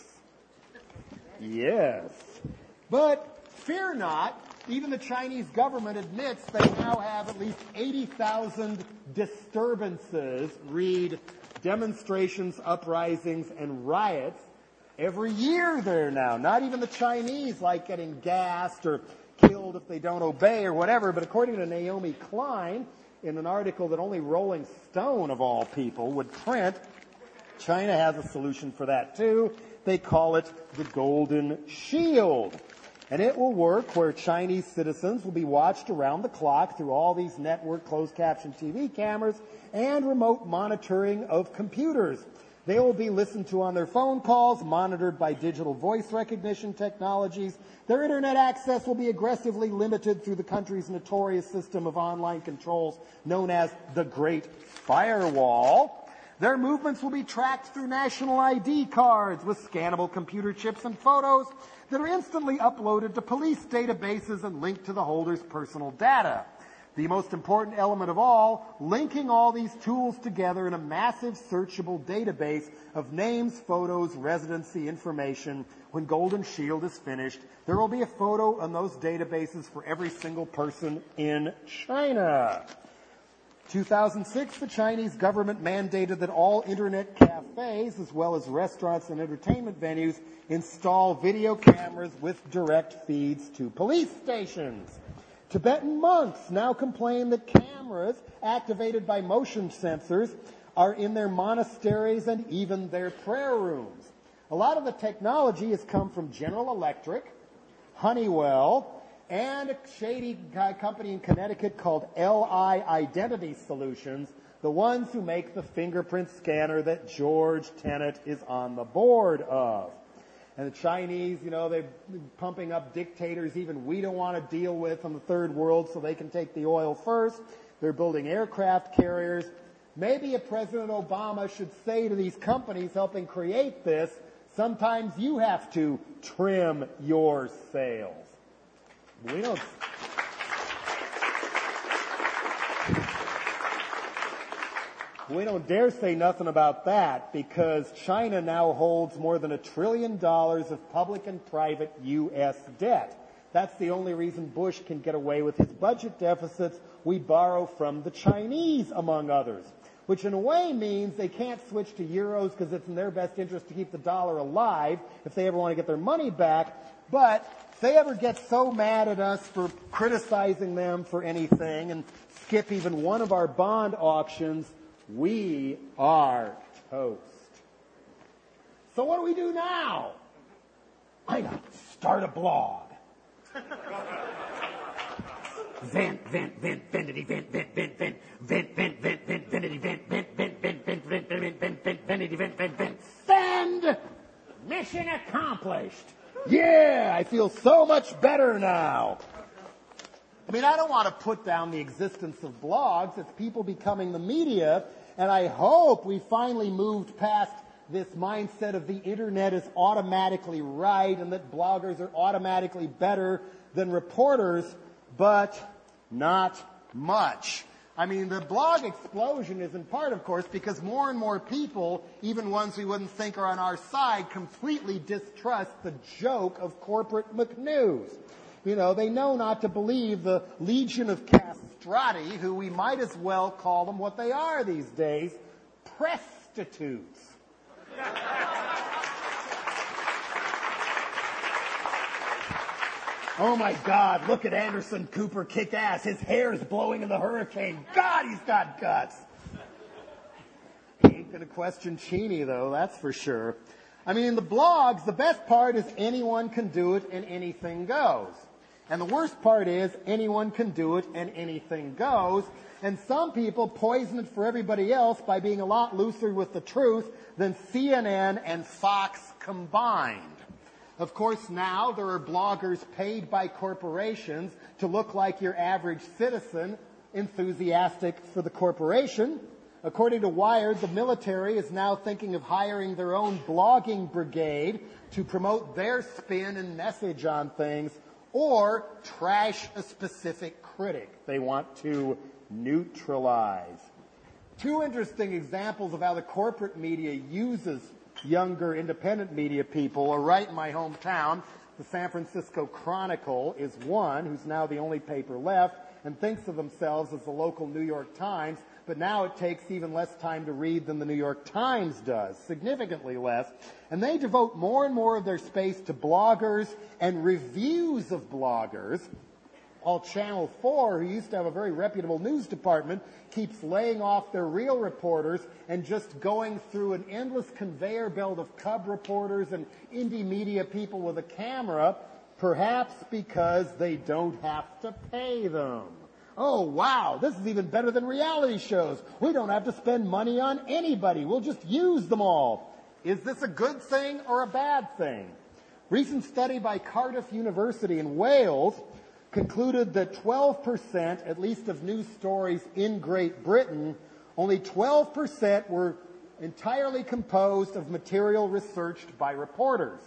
Yes. But fear not, even the Chinese government admits they now have at least 80,000 disturbances, read demonstrations, uprisings, and riots, every year there now. Not even the Chinese like getting gassed or killed if they don't obey or whatever, but according to Naomi Klein, in an article that only Rolling Stone, of all people, would print, China has a solution for that too. They call it the Golden Shield. And it will work where Chinese citizens will be watched around the clock through all these network closed caption TV cameras and remote monitoring of computers. They will be listened to on their phone calls, monitored by digital voice recognition technologies. Their internet access will be aggressively limited through the country's notorious system of online controls known as the Great Firewall. Their movements will be tracked through national ID cards with scannable computer chips and photos that are instantly uploaded to police databases and linked to the holder's personal data. The most important element of all, linking all these tools together in a massive searchable database of names, photos, residency information. When Golden Shield is finished, there will be a photo on those databases for every single person in China. 2006, the Chinese government mandated that all internet cafes, as well as restaurants and entertainment venues, install video cameras with direct feeds to police stations. Tibetan monks now complain that cameras activated by motion sensors are in their monasteries and even their prayer rooms. A lot of the technology has come from General Electric, Honeywell, and a shady company in Connecticut called LI Identity Solutions, the ones who make the fingerprint scanner that George Tenet is on the board of. And the Chinese, they're pumping up dictators even we don't want to deal with on the third world so they can take the oil first. They're building aircraft carriers. Maybe a President Obama should say to these companies helping create this, sometimes you have to trim your sails. We don't dare say nothing about that because China now holds more than $1 trillion of public and private U.S. debt. That's the only reason Bush can get away with his budget deficits. We borrow from the Chinese, among others, which in a way means they can't switch to euros because it's in their best interest to keep the dollar alive if they ever want to get their money back. But If they ever get so mad at us for criticizing them for anything and skip even one of our bond auctions, we are toast. So what do we do now? Why not start a blog? Vent, Vanity, Send! Mission accomplished. Yeah, I feel so much better now. I mean, I don't want to put down the existence of blogs. It's people becoming the media, and I hope we finally moved past this mindset of the internet is automatically right and that bloggers are automatically better than reporters, but not much. I mean, the blog explosion is in part, of course, because more and more people, even ones we wouldn't think are on our side, completely distrust the joke of corporate McNews. You know, they know not to believe the legion of castrati, who we might as well call them what they are these days, prostitutes. Oh my God, look at Anderson Cooper kick ass. His hair's blowing in the hurricane. God, he's got guts. He ain't gonna question Cheney though, that's for sure. I mean, in the blogs, the best part is anyone can do it and anything goes. And the worst part is anyone can do it and anything goes. And some people poison it for everybody else by being a lot looser with the truth than CNN and Fox combined. Of course, now there are bloggers paid by corporations to look like your average citizen, enthusiastic for the corporation. According to Wired, the military is now thinking of hiring their own blogging brigade to promote their spin and message on things, or trash a specific critic they want to neutralize. Two interesting examples of how the corporate media uses younger independent media people are right in my hometown. The San Francisco Chronicle is one, who's now the only paper left, and thinks of themselves as the local New York Times, but now it takes even less time to read than the New York Times does, significantly less. And they devote more and more of their space to bloggers and reviews of bloggers, while Channel 4, who used to have a very reputable news department, keeps laying off their real reporters and just going through an endless conveyor belt of cub reporters and indie media people with a camera, perhaps because they don't have to pay them. Oh, wow, this is even better than reality shows. We don't have to spend money on anybody. We'll just use them all. Is this a good thing or a bad thing? Recent study by Cardiff University in Wales concluded that 12%, at least of news stories in Great Britain, only 12% were entirely composed of material researched by reporters.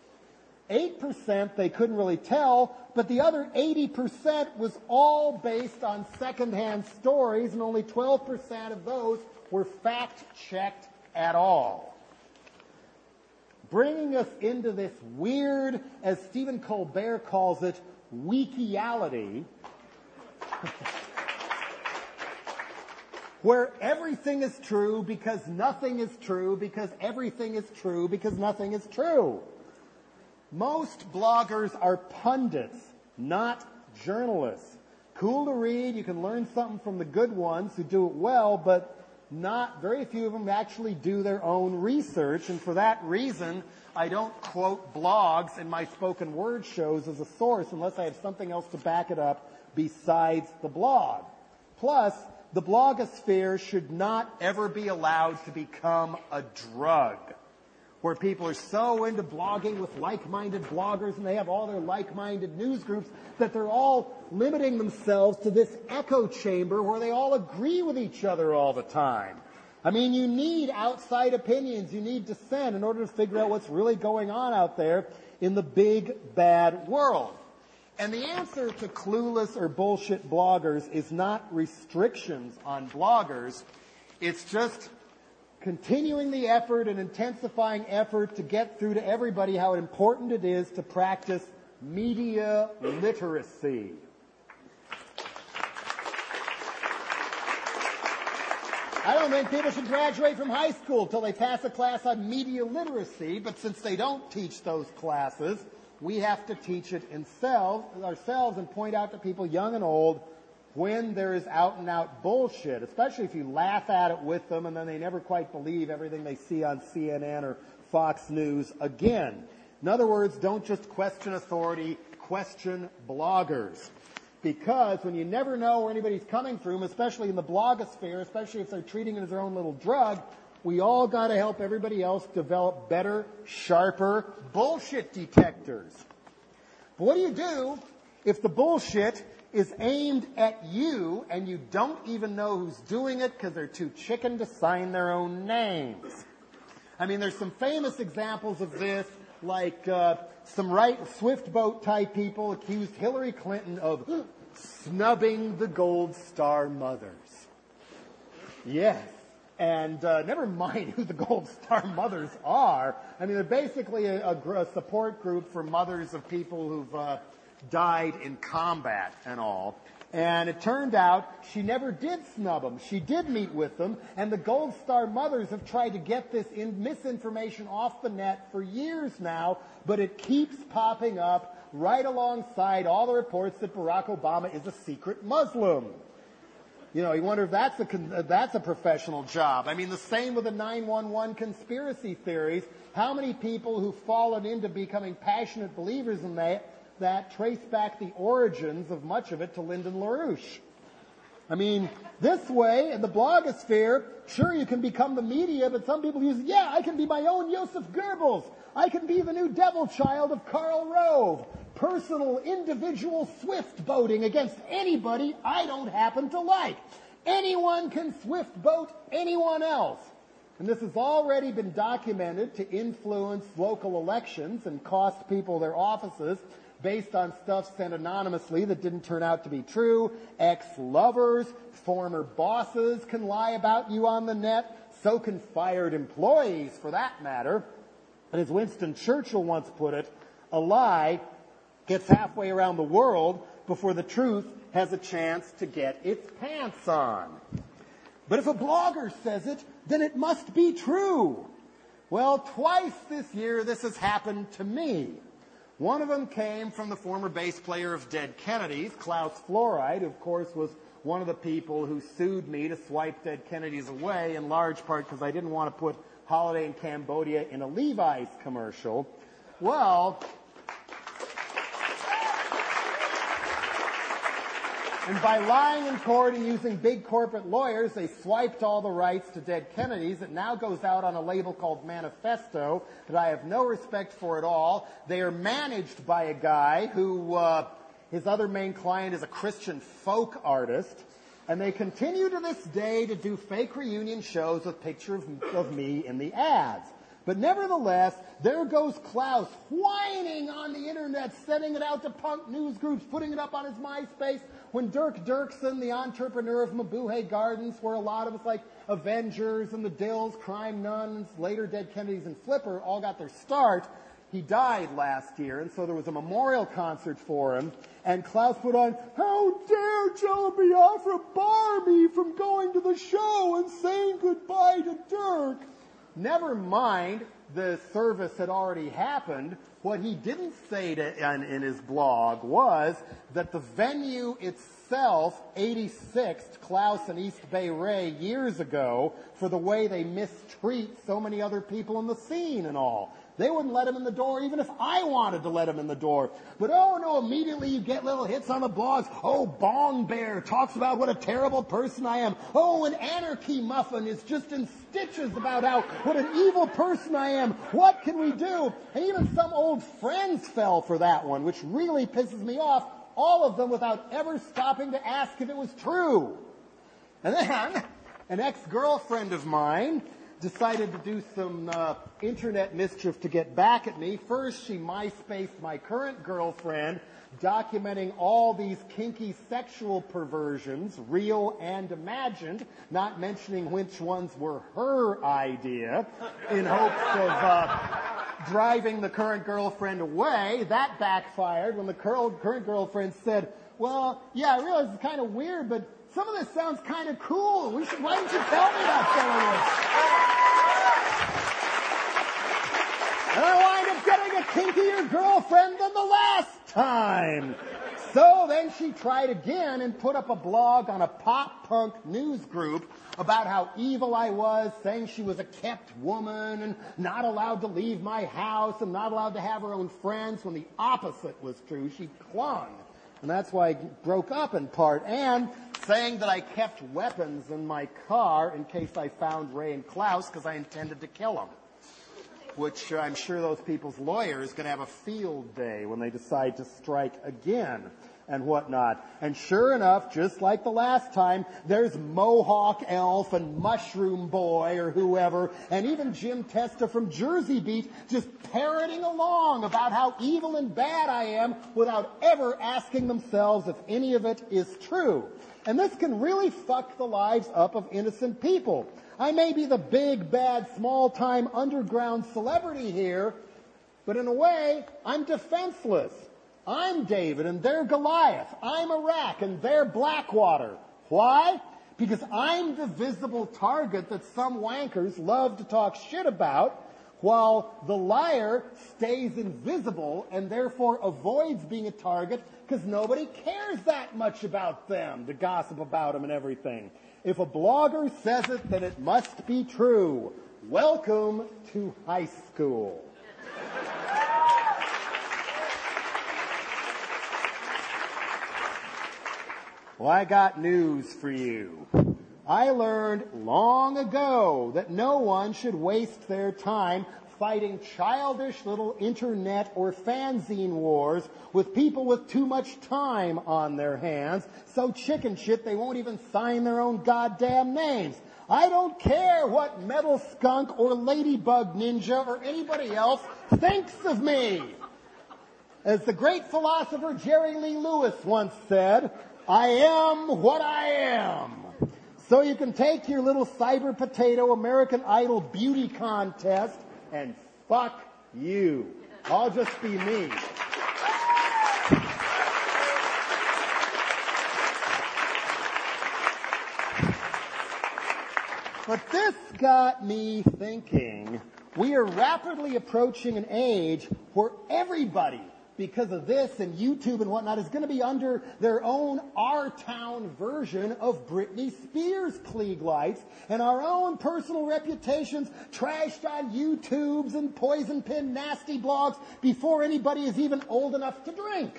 8% they couldn't really tell, but the other 80% was all based on secondhand stories, and only 12% of those were fact-checked at all. Bringing us into this weird, as Stephen Colbert calls it, weekiality, where everything is true because nothing is true, because everything is true because nothing is true. Most bloggers are pundits, not journalists. Cool to read, you can learn something from the good ones who do it well, but not very few of them actually do their own research, and for that reason, I don't quote blogs in my spoken word shows as a source unless I have something else to back it up besides the blog. Plus, the blogosphere should not ever be allowed to become a drug, where people are so into blogging with like-minded bloggers and they have all their like-minded news groups that they're all limiting themselves to this echo chamber where they all agree with each other all the time. I mean, you need outside opinions, you need dissent in order to figure out what's really going on out there in the big, bad world. And the answer to clueless or bullshit bloggers is not restrictions on bloggers. It's just continuing the effort and intensifying effort to get through to everybody how important it is to practice media literacy. I don't think people should graduate from high school till they pass a class on media literacy, but since they don't teach those classes, we have to teach it ourselves and point out to people young and old when there is out-and-out bullshit, especially if you laugh at it with them and then they never quite believe everything they see on CNN or Fox News again. In other words, don't just question authority, question bloggers. Because when you never know where anybody's coming from, especially in the blogosphere, especially if they're treating it as their own little drug, we all got to help everybody else develop better, sharper bullshit detectors. But what do you do if the bullshit is aimed at you and you don't even know who's doing it because they're too chicken to sign their own names? I mean, there's some famous examples of this, like some swift boat type people accused Hillary Clinton of snubbing the Gold Star mothers. Yes. And never mind who the Gold Star mothers are. I mean, they're basically a support group for mothers of people who've died in combat and all. And it turned out she never did snub them. She did meet with them. And the Gold Star mothers have tried to get this misinformation off the net for years now, but it keeps popping up right alongside all the reports that Barack Obama is a secret Muslim. You know, you wonder if that's a professional job. I mean, the same with the 9/11 conspiracy theories. How many people who've fallen into becoming passionate believers in that trace back the origins of much of it to Lyndon LaRouche? I mean, this way, in the blogosphere, sure, you can become the media, but some people use, I can be my own Joseph Goebbels. I can be the new devil child of Karl Rove. Personal, individual swift boating against anybody I don't happen to like. Anyone can swift boat anyone else. And this has already been documented to influence local elections and cost people their offices based on stuff sent anonymously that didn't turn out to be true. Ex-lovers, former bosses can lie about you on the net. So can fired employees, for that matter. And as Winston Churchill once put it, a lie gets halfway around the world before the truth has a chance to get its pants on. But if a blogger says it, then it must be true. Well, twice this year this has happened to me. One of them came from the former bass player of Dead Kennedys, Klaus Fluoride, who of course was one of the people who sued me to swipe Dead Kennedys away, in large part because I didn't want to put Holiday in Cambodia in a Levi's commercial. Well, and by lying in court and using big corporate lawyers, they swiped all the rights to Dead Kennedys. It now goes out on a label called Manifesto that I have no respect for at all. They are managed by a guy who, his other main client is a Christian folk artist. And they continue to this day to do fake reunion shows with pictures of me in the ads. But nevertheless, there goes Klaus whining on the internet, sending it out to punk news groups, putting it up on his MySpace, when Dirk Dirksen, the entrepreneur of Mabuhay Gardens, where a lot of us like Avengers and the Dills, Crime Nuns, later Dead Kennedys and Flipper all got their start. He died last year, and so there was a memorial concert for him, and Klaus put on, "How dare Jello Biafra bar me from going to the show and saying goodbye to Dirk?" Never mind, the service had already happened. What he didn't say in his blog was that the venue itself 86'd Klaus and East Bay Ray years ago for the way they mistreat so many other people in the scene and all. They wouldn't let him in the door even if I wanted to let him in the door. But oh no, immediately you get little hits on the blogs. Oh, Bong Bear talks about what a terrible person I am. Oh, and Anarchy Muffin is just in stitches about what an evil person I am. What can we do? And even some old friends fell for that one, which really pisses me off. All of them without ever stopping to ask if it was true. And then an ex-girlfriend of mine decided to do some internet mischief to get back at me. First, she MySpaced my current girlfriend, documenting all these kinky sexual perversions, real and imagined, not mentioning which ones were her idea, in hopes of driving the current girlfriend away. That backfired when the current girlfriend said, "Well, yeah, I realize it's kind of weird, but some of this sounds kind of cool. Why didn't you tell me about some of this?" And I wind up getting a kinkier girlfriend than the last time. So then she tried again and put up a blog on a pop-punk news group about how evil I was, saying she was a kept woman and not allowed to leave my house and not allowed to have her own friends, when the opposite was true. She clung. And that's why I broke up in part. And saying that I kept weapons in my car in case I found Ray and Klaus, because I intended to kill them. Which I'm sure those people's lawyers are going to have a field day when they decide to strike again and whatnot. And sure enough, just like the last time, there's Mohawk Elf and Mushroom Boy or whoever, and even Jim Testa from Jersey Beat just parroting along about how evil and bad I am without ever asking themselves if any of it is true. And this can really fuck the lives up of innocent people. I may be the big, bad, small-time underground celebrity here, but in a way, I'm defenseless. I'm David and they're Goliath. I'm Iraq and they're Blackwater. Why? Because I'm the visible target that some wankers love to talk shit about, while the liar stays invisible and therefore avoids being a target because nobody cares that much about them to gossip about them and everything. If a blogger says it, then it must be true. Welcome to high school. Well, I got news for you. I learned long ago that no one should waste their time fighting childish little internet or fanzine wars with people with too much time on their hands, so chicken shit they won't even sign their own goddamn names. I don't care what Metal Skunk or Ladybug Ninja or anybody else thinks of me. As the great philosopher Jerry Lee Lewis once said, I am what I am. So you can take your little cyber potato American Idol beauty contest and fuck you. I'll just be me. But this got me thinking. We are rapidly approaching an age where everybody, because of this and YouTube and whatnot, is going to be under their own our-town version of Britney Spears Klieg lights, and our own personal reputations trashed on YouTubes and poison pin nasty blogs before anybody is even old enough to drink.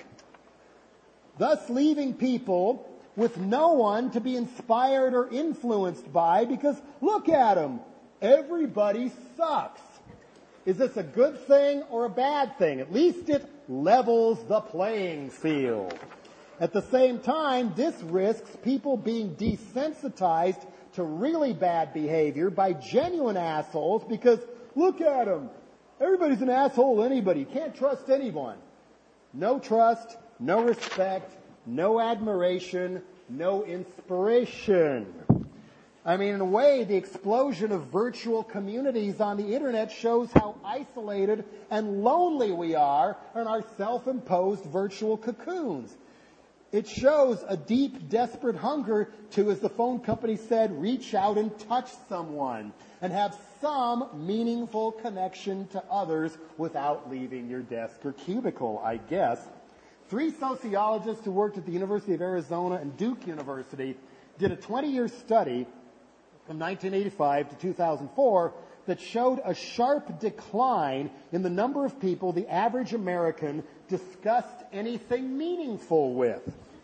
Thus leaving people with no one to be inspired or influenced by, because look at them. Everybody sucks. Is this a good thing or a bad thing? At least it levels the playing field. At the same time, this risks people being desensitized to really bad behavior by genuine assholes, because look at them. Everybody's an asshole to anybody. You can't trust anyone. No trust, no respect, no admiration, no inspiration. I mean, in a way, the explosion of virtual communities on the internet shows how isolated and lonely we are in our self-imposed virtual cocoons. It shows a deep, desperate hunger to, as the phone company said, reach out and touch someone and have some meaningful connection to others without leaving your desk or cubicle, I guess. 3 sociologists who worked at the University of Arizona and Duke University did a 20-year study from 1985 to 2004 that showed a sharp decline in the number of people the average American discussed anything meaningful with.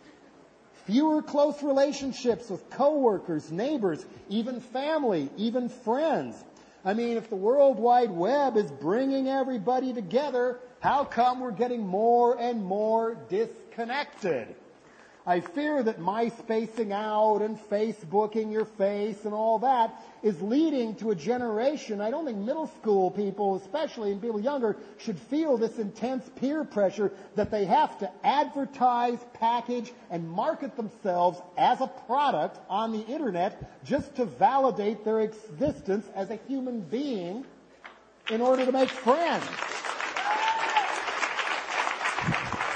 Fewer close relationships with coworkers, neighbors, even family, even friends. I mean, if the World Wide Web is bringing everybody together, how come we're getting more and more disconnected? I fear that my spacing out and Facebooking your face and all that is leading to a generation. I don't think middle school people, especially, and people younger, should feel this intense peer pressure that they have to advertise, package, and market themselves as a product on the internet just to validate their existence as a human being in order to make friends.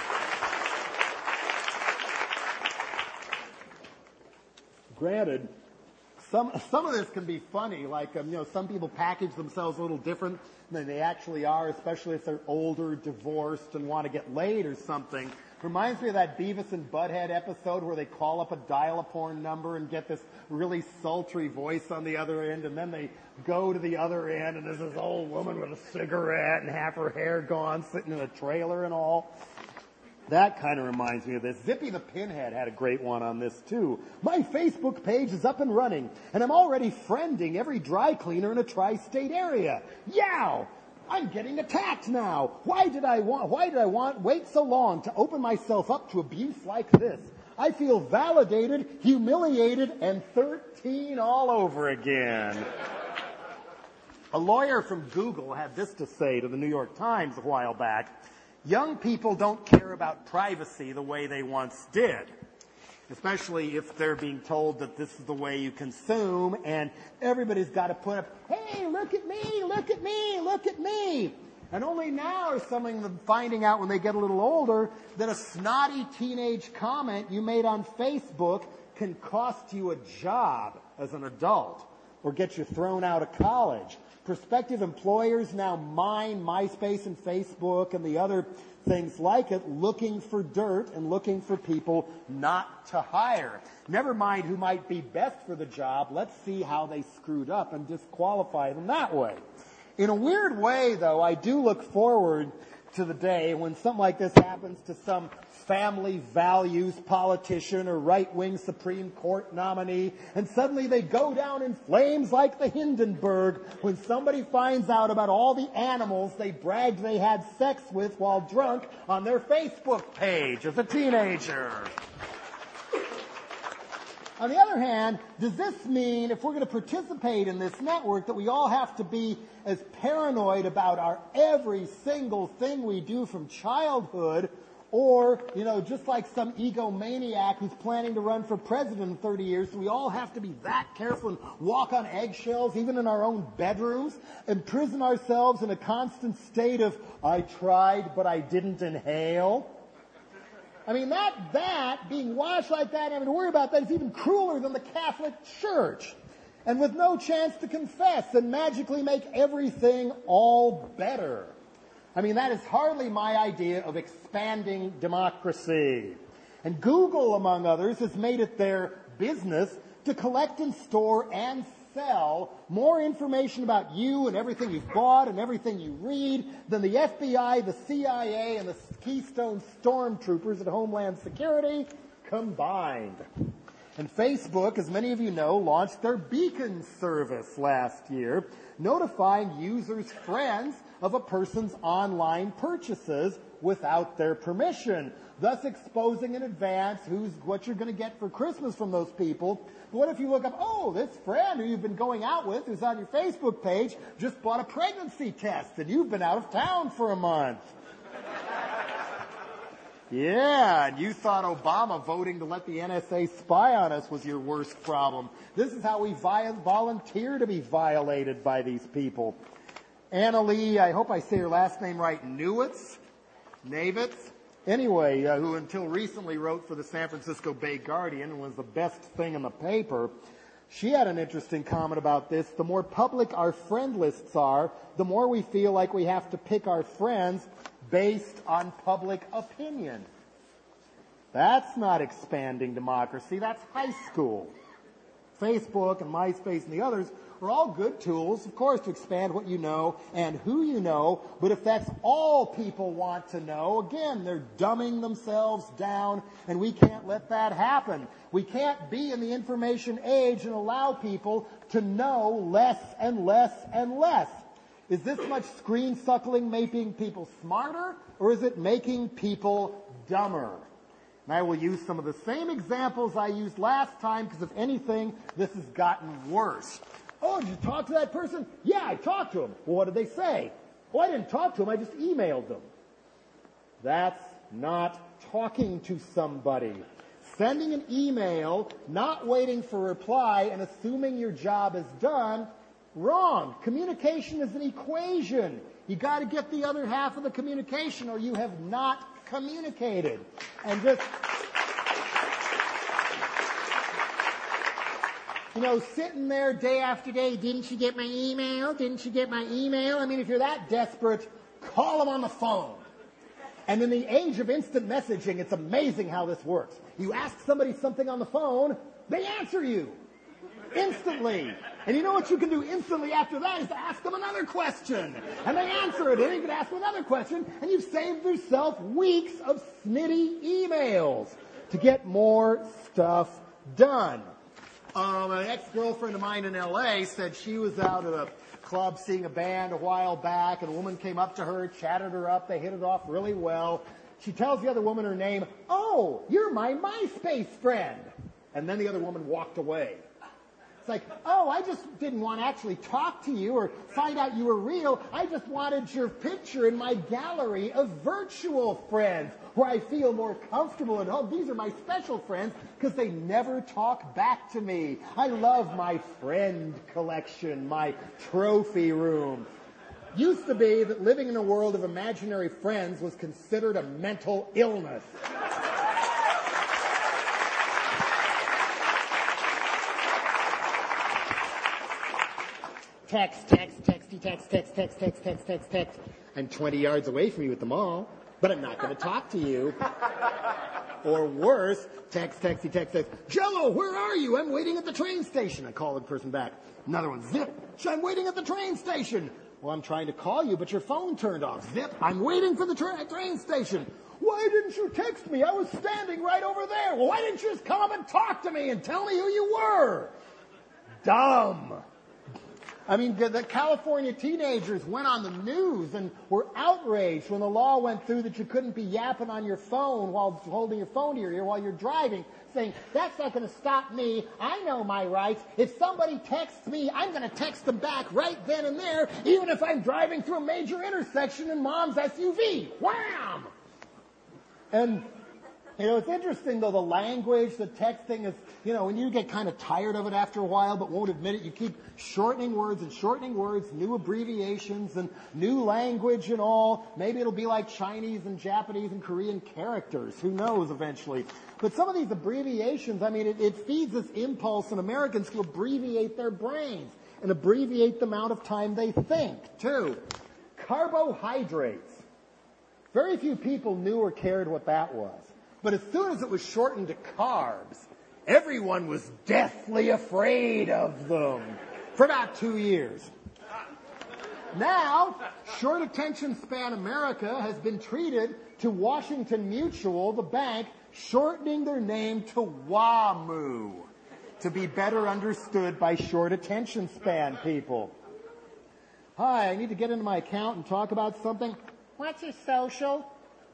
Granted, Some of this can be funny, like, some people package themselves a little different than they actually are, especially if they're older, divorced, and want to get laid or something. Reminds me of that Beavis and Butthead episode where they call up a dial-a-porn number and get this really sultry voice on the other end, and then they go to the other end, and there's this old woman with a cigarette and half her hair gone, sitting in a trailer and all. That kind of reminds me of this. Zippy the Pinhead had a great one on this, too. My Facebook page is up and running, and I'm already friending every dry cleaner in a tri-state area. Yow! I'm getting attacked now. Why did I wait so long to open myself up to abuse like this? I feel validated, humiliated, and 13 all over again. A lawyer from Google had this to say to the New York Times a while back. Young people don't care about privacy the way they once did, especially if they're being told that this is the way you consume and everybody's got to put up, hey, look at me, look at me, look at me. And only now are some of them finding out when they get a little older that a snotty teenage comment you made on Facebook can cost you a job as an adult or get you thrown out of college. Prospective employers now mine MySpace and Facebook and the other things like it, looking for dirt and looking for people not to hire. Never mind who might be best for the job. Let's see how they screwed up and disqualify them that way. In a weird way, though, I do look forward to the day when something like this happens to some family values politician or right-wing Supreme Court nominee, and suddenly they go down in flames like the Hindenburg when somebody finds out about all the animals they bragged they had sex with while drunk on their Facebook page as a teenager. On the other hand, does this mean if we're going to participate in this network that we all have to be as paranoid about our every single thing we do from childhood, or, just like some egomaniac who's planning to run for president in 30 years, do we all have to be that careful and walk on eggshells even in our own bedrooms, imprison ourselves in a constant state of, I tried but I didn't inhale? I mean, that being washed like that, having to worry about that, is even crueler than the Catholic Church. And with no chance to confess and magically make everything all better. I mean, that is hardly my idea of expanding democracy. And Google, among others, has made it their business to collect and store and sell more information about you and everything you've bought and everything you read than the FBI, the CIA, and the Keystone Stormtroopers at Homeland Security combined. And Facebook, as many of you know, launched their Beacon service last year, notifying users' friends of a person's online purchases without their permission, thus exposing in advance what you're going to get for Christmas from those people. But what if you look up, this friend who you've been going out with who's on your Facebook page just bought a pregnancy test and you've been out of town for a month? Yeah, and you thought Obama voting to let the NSA spy on us was your worst problem. This is how we volunteer to be violated by these people. Annalee, I hope I say her last name right, Navitz, anyway, who until recently wrote for the San Francisco Bay Guardian and was the best thing in the paper, she had an interesting comment about this. The more public our friend lists are, the more we feel like we have to pick our friends based on public opinion. That's not expanding democracy, that's high school. Facebook and MySpace and the others are all good tools, of course, to expand what you know and who you know, but if that's all people want to know, again, they're dumbing themselves down, and we can't let that happen. We can't be in the information age and allow people to know less and less and less. Is this much screen suckling making people smarter, or is it making people dumber? And I will use some of the same examples I used last time, because if anything, this has gotten worse. Oh, did you talk to that person? Yeah, I talked to him. Well, what did they say? Oh, I didn't talk to him, I just emailed them. That's not talking to somebody. Sending an email, not waiting for a reply, and assuming your job is done, wrong. Communication is an equation. You got to get the other half of the communication, or you have not communicated. sitting there day after day, didn't you get my email? Didn't you get my email? I mean, if you're that desperate, call them on the phone. And in the age of instant messaging, it's amazing how this works. You ask somebody something on the phone, they answer you instantly. And you know what you can do instantly after that is to ask them another question. And they answer it, and you can ask them another question, and you've saved yourself weeks of snitty emails to get more stuff done. An ex-girlfriend of mine in L.A. said she was out at a club seeing a band a while back, and a woman came up to her, chatted her up, they hit it off really well. She tells the other woman her name, "Oh, you're my MySpace friend." And then the other woman walked away. It's like, "Oh, I just didn't want to actually talk to you or find out you were real. I just wanted your picture in my gallery of virtual friends where I feel more comfortable at home. These are my special friends because they never talk back to me. I love my friend collection, my trophy room." Used to be that living in a world of imaginary friends was considered a mental illness. Text. I'm 20 yards away from you at the mall, but I'm not going to talk to you. Or worse, text. "Jello, where are you? I'm waiting at the train station." I call the person back. Another one, zip. "I'm waiting at the train station." "Well, I'm trying to call you, but your phone turned off." Zip. "I'm waiting for the train station." "Why didn't you text me? I was standing right over there." "Well, why didn't you just come up and talk to me and tell me who you were?" Dumb. I mean, the California teenagers went on the news and were outraged when the law went through that you couldn't be yapping on your phone while holding your phone to your ear while you're driving, saying, "That's not going to stop me. I know my rights. If somebody texts me, I'm going to text them back right then and there, even if I'm driving through a major intersection in Mom's SUV. Wham!" And it's interesting, though, the language, the texting is, when you get kind of tired of it after a while but won't admit it, you keep shortening words, new abbreviations and new language and all. Maybe it'll be like Chinese and Japanese and Korean characters. Who knows eventually? But some of these abbreviations, I mean, it feeds this impulse in Americans to abbreviate their brains and abbreviate the amount of time they think, too. Carbohydrates. Very few people knew or cared what that was. But as soon as it was shortened to carbs, everyone was deathly afraid of them for about 2 years. Now, short attention span America has been treated to Washington Mutual, the bank, shortening their name to WAMU to be better understood by short attention span people. "Hi, I need to get into my account and talk about something." "What's your social?"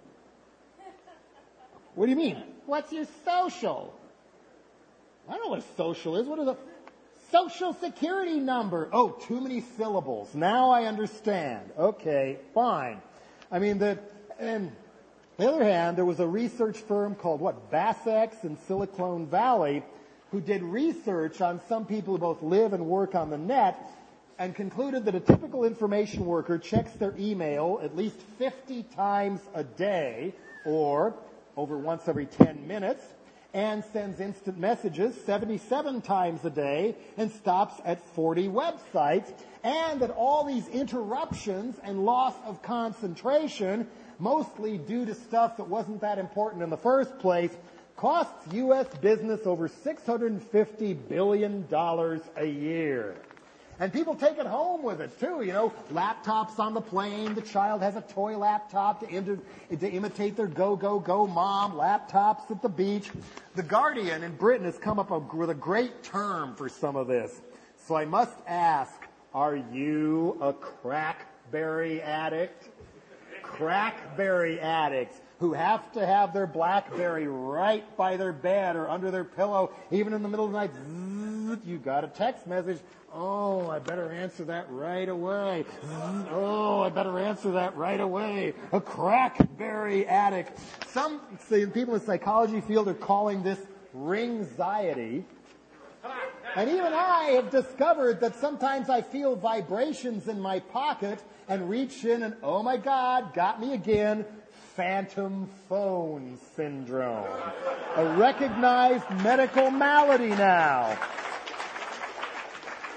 "What do you mean?" "What's your social?" "I don't know what a social is. What is a social security number?" "Oh, too many syllables. Now I understand." "Okay, fine." I mean, on the other hand, there was a research firm called, Vassex in Silicon Valley, who did research on some people who both live and work on the net and concluded that a typical information worker checks their email at least 50 times a day, or over once every 10 minutes, and sends instant messages 77 times a day and stops at 40 websites, and that all these interruptions and loss of concentration, mostly due to stuff that wasn't that important in the first place, costs U.S. business over $650 billion a year. And people take it home with it, too. Laptops on the plane. The child has a toy laptop to imitate their go mom. Laptops at the beach. The Guardian in Britain has come up with a great term for some of this. So I must ask, are you a crackberry addict? Crackberry addicts who have to have their BlackBerry right by their bed or under their pillow, even in the middle of the night. Zzz, you got a text message. Oh, I better answer that right away. Oh, I better answer that right away. A crackberry addict. Some people in the psychology field are calling this ringxiety. And even I have discovered that sometimes I feel vibrations in my pocket and reach in and, oh my God, got me again. Phantom phone syndrome. A recognized medical malady now.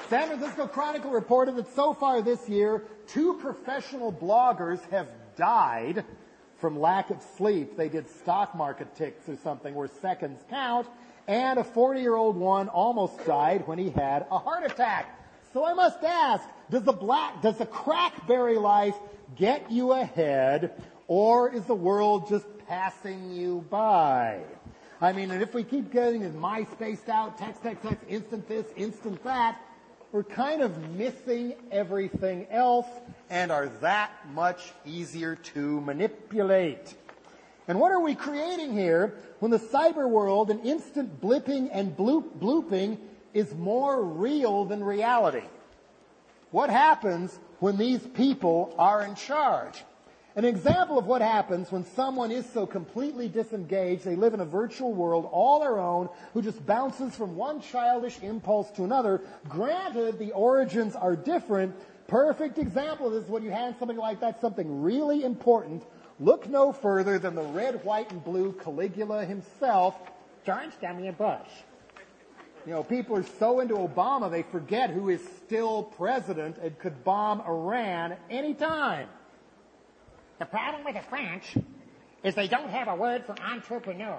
San Francisco Chronicle reported that so far this year, 2 professional bloggers have died from lack of sleep. They did stock market ticks or something where seconds count, and a 40-year-old one almost died when he had a heart attack. So I must ask, does the crackberry life get you ahead, or is the world just passing you by? I mean, and if we keep getting this MySpaced out, text, instant this, instant that, we're kind of missing everything else and are that much easier to manipulate. And what are we creating here when the cyber world and instant blipping and blooping is more real than reality? What happens when these people are in charge? An example of what happens when someone is so completely disengaged, they live in a virtual world all their own, who just bounces from one childish impulse to another. Granted, the origins are different. Perfect example of this is when you hand something like that something really important. Look no further than the red, white, and blue Caligula himself, George W. Bush. You know, people are so into Obama, they forget who is still president and could bomb Iran any time. The problem with the French is they don't have a word for entrepreneur.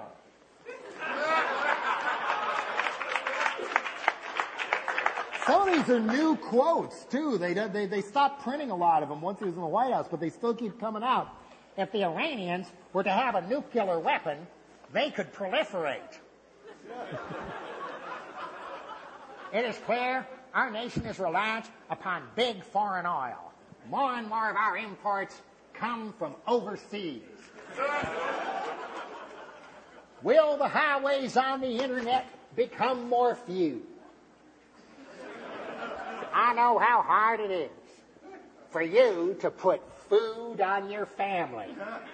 Some of these are new quotes, too. They stopped printing a lot of them once he was in the White House, but they still keep coming out. If the Iranians were to have a nuclear weapon, they could proliferate. It is clear our nation is reliant upon big foreign oil. More and more of our imports come from overseas. Will the highways on the internet become more few? I know how hard it is for you to put food on your family.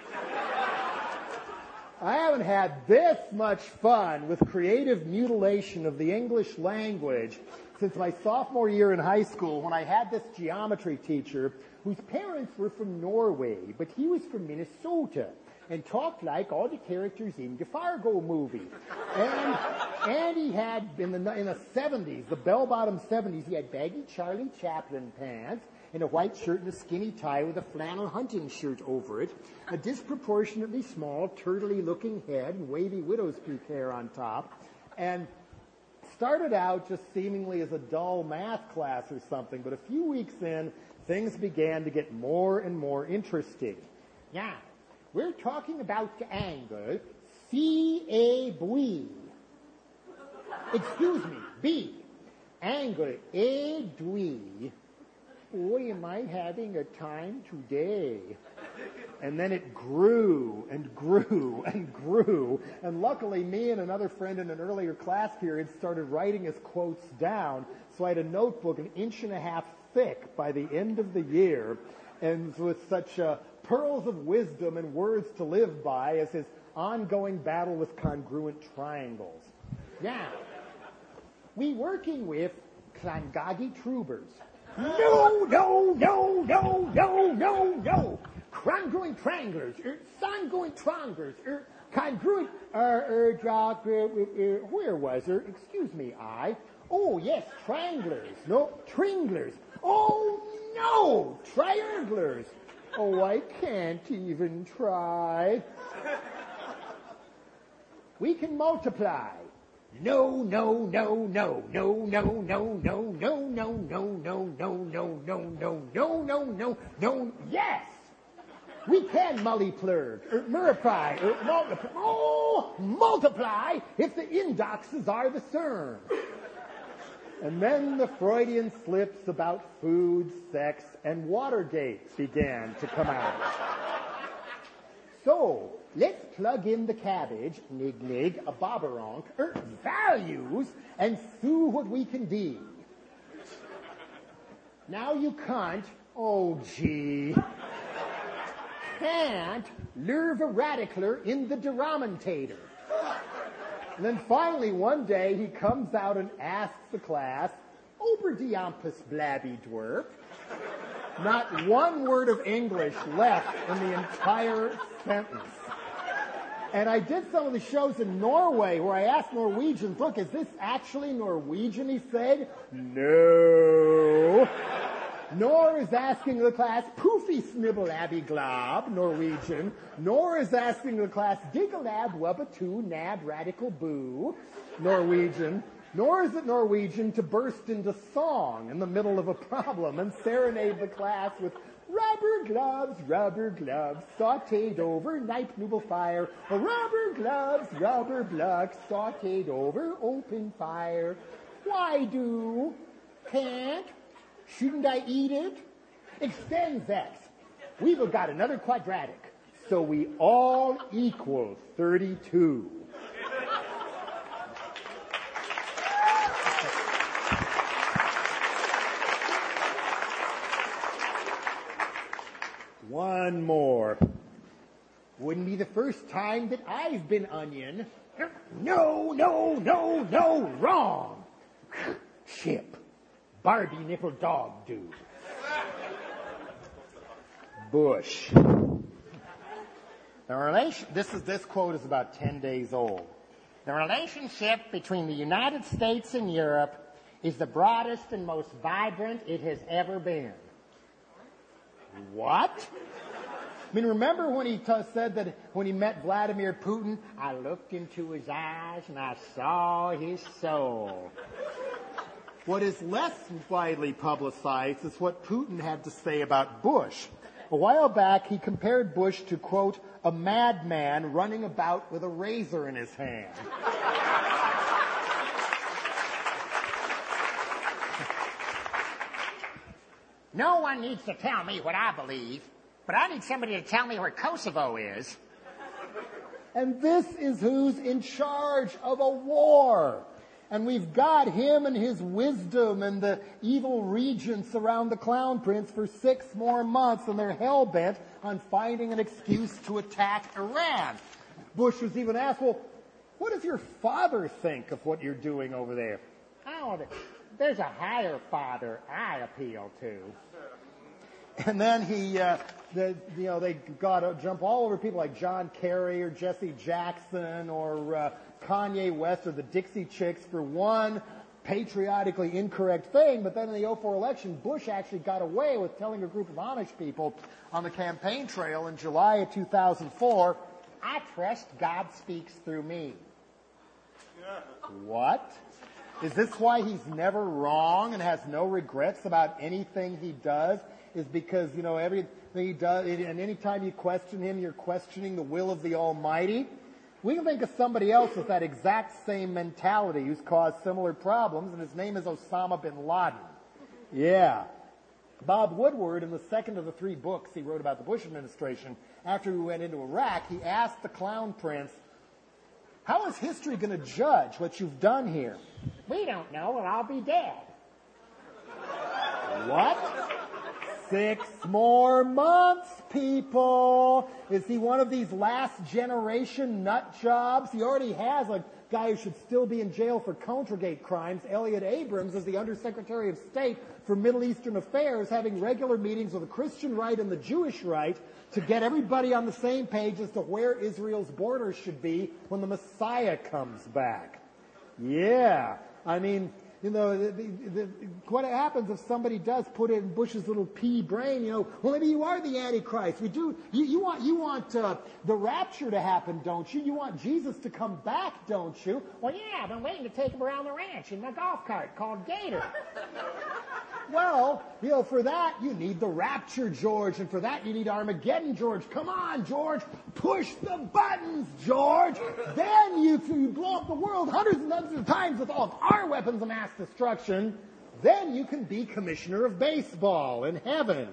I haven't had this much fun with creative mutilation of the English language since my sophomore year in high school, when I had this geometry teacher whose parents were from Norway, but he was from Minnesota and talked like all the characters in the Fargo movie. And he had, in the 70s, the bell-bottom 70s, he had baggy Charlie Chaplin pants and a white shirt and a skinny tie with a flannel hunting shirt over it, a disproportionately small, turtley-looking head and wavy widow's peak hair on top, and started out just seemingly as a dull math class or something, but a few weeks in, things began to get more and more interesting. Yeah, we're talking about the angle CAB. Excuse me, B. Angle A-dwe. Boy, am I having a time today. And then it grew and grew and grew. And luckily, me and another friend in an earlier class period started writing his quotes down. So I had a notebook 1.5 inches thick by the end of the year. And with such pearls of wisdom and words to live by as his ongoing battle with congruent triangles. Now, we working with Klangagi Trubers. No. Congruent triangulars, son-going triangulars, congruent, where was there? Excuse me, Oh, yes, triangulars. No, tringlers. Oh, no, trianglers. Oh, I can't even try. We can multiply. No. Yes! We can multiply, multiply if the indexes are the same. And then the Freudian slips about food, sex, and Watergate began to come out. So, let's plug in the cabbage, nig, a boberonk, values, and see what we can do. Now you can't, can't lure a radicler in the derominator. And then finally one day he comes out and asks the class, Oberdiampus blabby dwerp. Not one word of English left in the entire sentence. And I did some of the shows in Norway where I asked Norwegians, look, is this actually Norwegian, he said? No. Nor is asking the class, poofy snibble abby glob, Norwegian. Nor is asking the class, digglab wubba two nab radical boo, Norwegian. Nor is it Norwegian to burst into song in the middle of a problem and serenade the class with rubber gloves, sauteed over night noodle fire. Rubber gloves, rubber blocks, sauteed over open fire. Why do? Can't? Shouldn't I eat it? Extends X. We've got another quadratic, so we all equal 32. One more. Wouldn't be the first time that I've been onion. No, wrong. Ship. Barbie nipple dog dude. Bush. This quote is about 10 days old. The relationship between the United States and Europe is the broadest and most vibrant it has ever been. What? I mean, remember when he said that when he met Vladimir Putin, I looked into his eyes and I saw his soul. What is less widely publicized is what Putin had to say about Bush. A while back, he compared Bush to, quote, a madman running about with a razor in his hand. No one needs to tell me what I believe, but I need somebody to tell me where Kosovo is. And this is who's in charge of a war. And we've got him and his wisdom and the evil regents around the Clown Prince for 6 more months, and they're hell-bent on finding an excuse to attack Iran. Bush was even asked, well, what does your father think of what you're doing over there? Oh, there's a higher father I appeal to. And then they got to jump all over people like John Kerry or Jesse Jackson or Kanye West or the Dixie Chicks for one patriotically incorrect thing. But then in the 2004 election, Bush actually got away with telling a group of Amish people on the campaign trail in July of 2004, I trust God speaks through me. What? Is this why he's never wrong and has no regrets about anything he does? Is because, everything he does, and any time you question him, you're questioning the will of the Almighty? We can think of somebody else with that exact same mentality who's caused similar problems, and his name is Osama bin Laden. Yeah. Bob Woodward, in the second of the 3 books he wrote about the Bush administration, after we went into Iraq, he asked the Clown Prince, how is history going to judge what you've done here? We don't know, and I'll be dead. What? 6 more months, people. Is he one of these last generation nut jobs? He already has a guy who should still be in jail for Contragate crimes. Elliot Abrams is the Undersecretary of State for Middle Eastern Affairs, having regular meetings with the Christian right and the Jewish right to get everybody on the same page as to where Israel's borders should be when the Messiah comes back. Yeah. I mean, what happens if somebody does put it in Bush's little pea brain, well, maybe you are the Antichrist. We do. You want the rapture to happen, don't you? You want Jesus to come back, don't you? Well, yeah, I've been waiting to take him around the ranch in my golf cart called Gator. Well, for that, you need the rapture, George, and for that, you need Armageddon, George. Come on, George. Push the buttons, George. Then you blow up the world hundreds and hundreds of times with all of our weapons of mass destruction. Then you can be commissioner of baseball in heaven.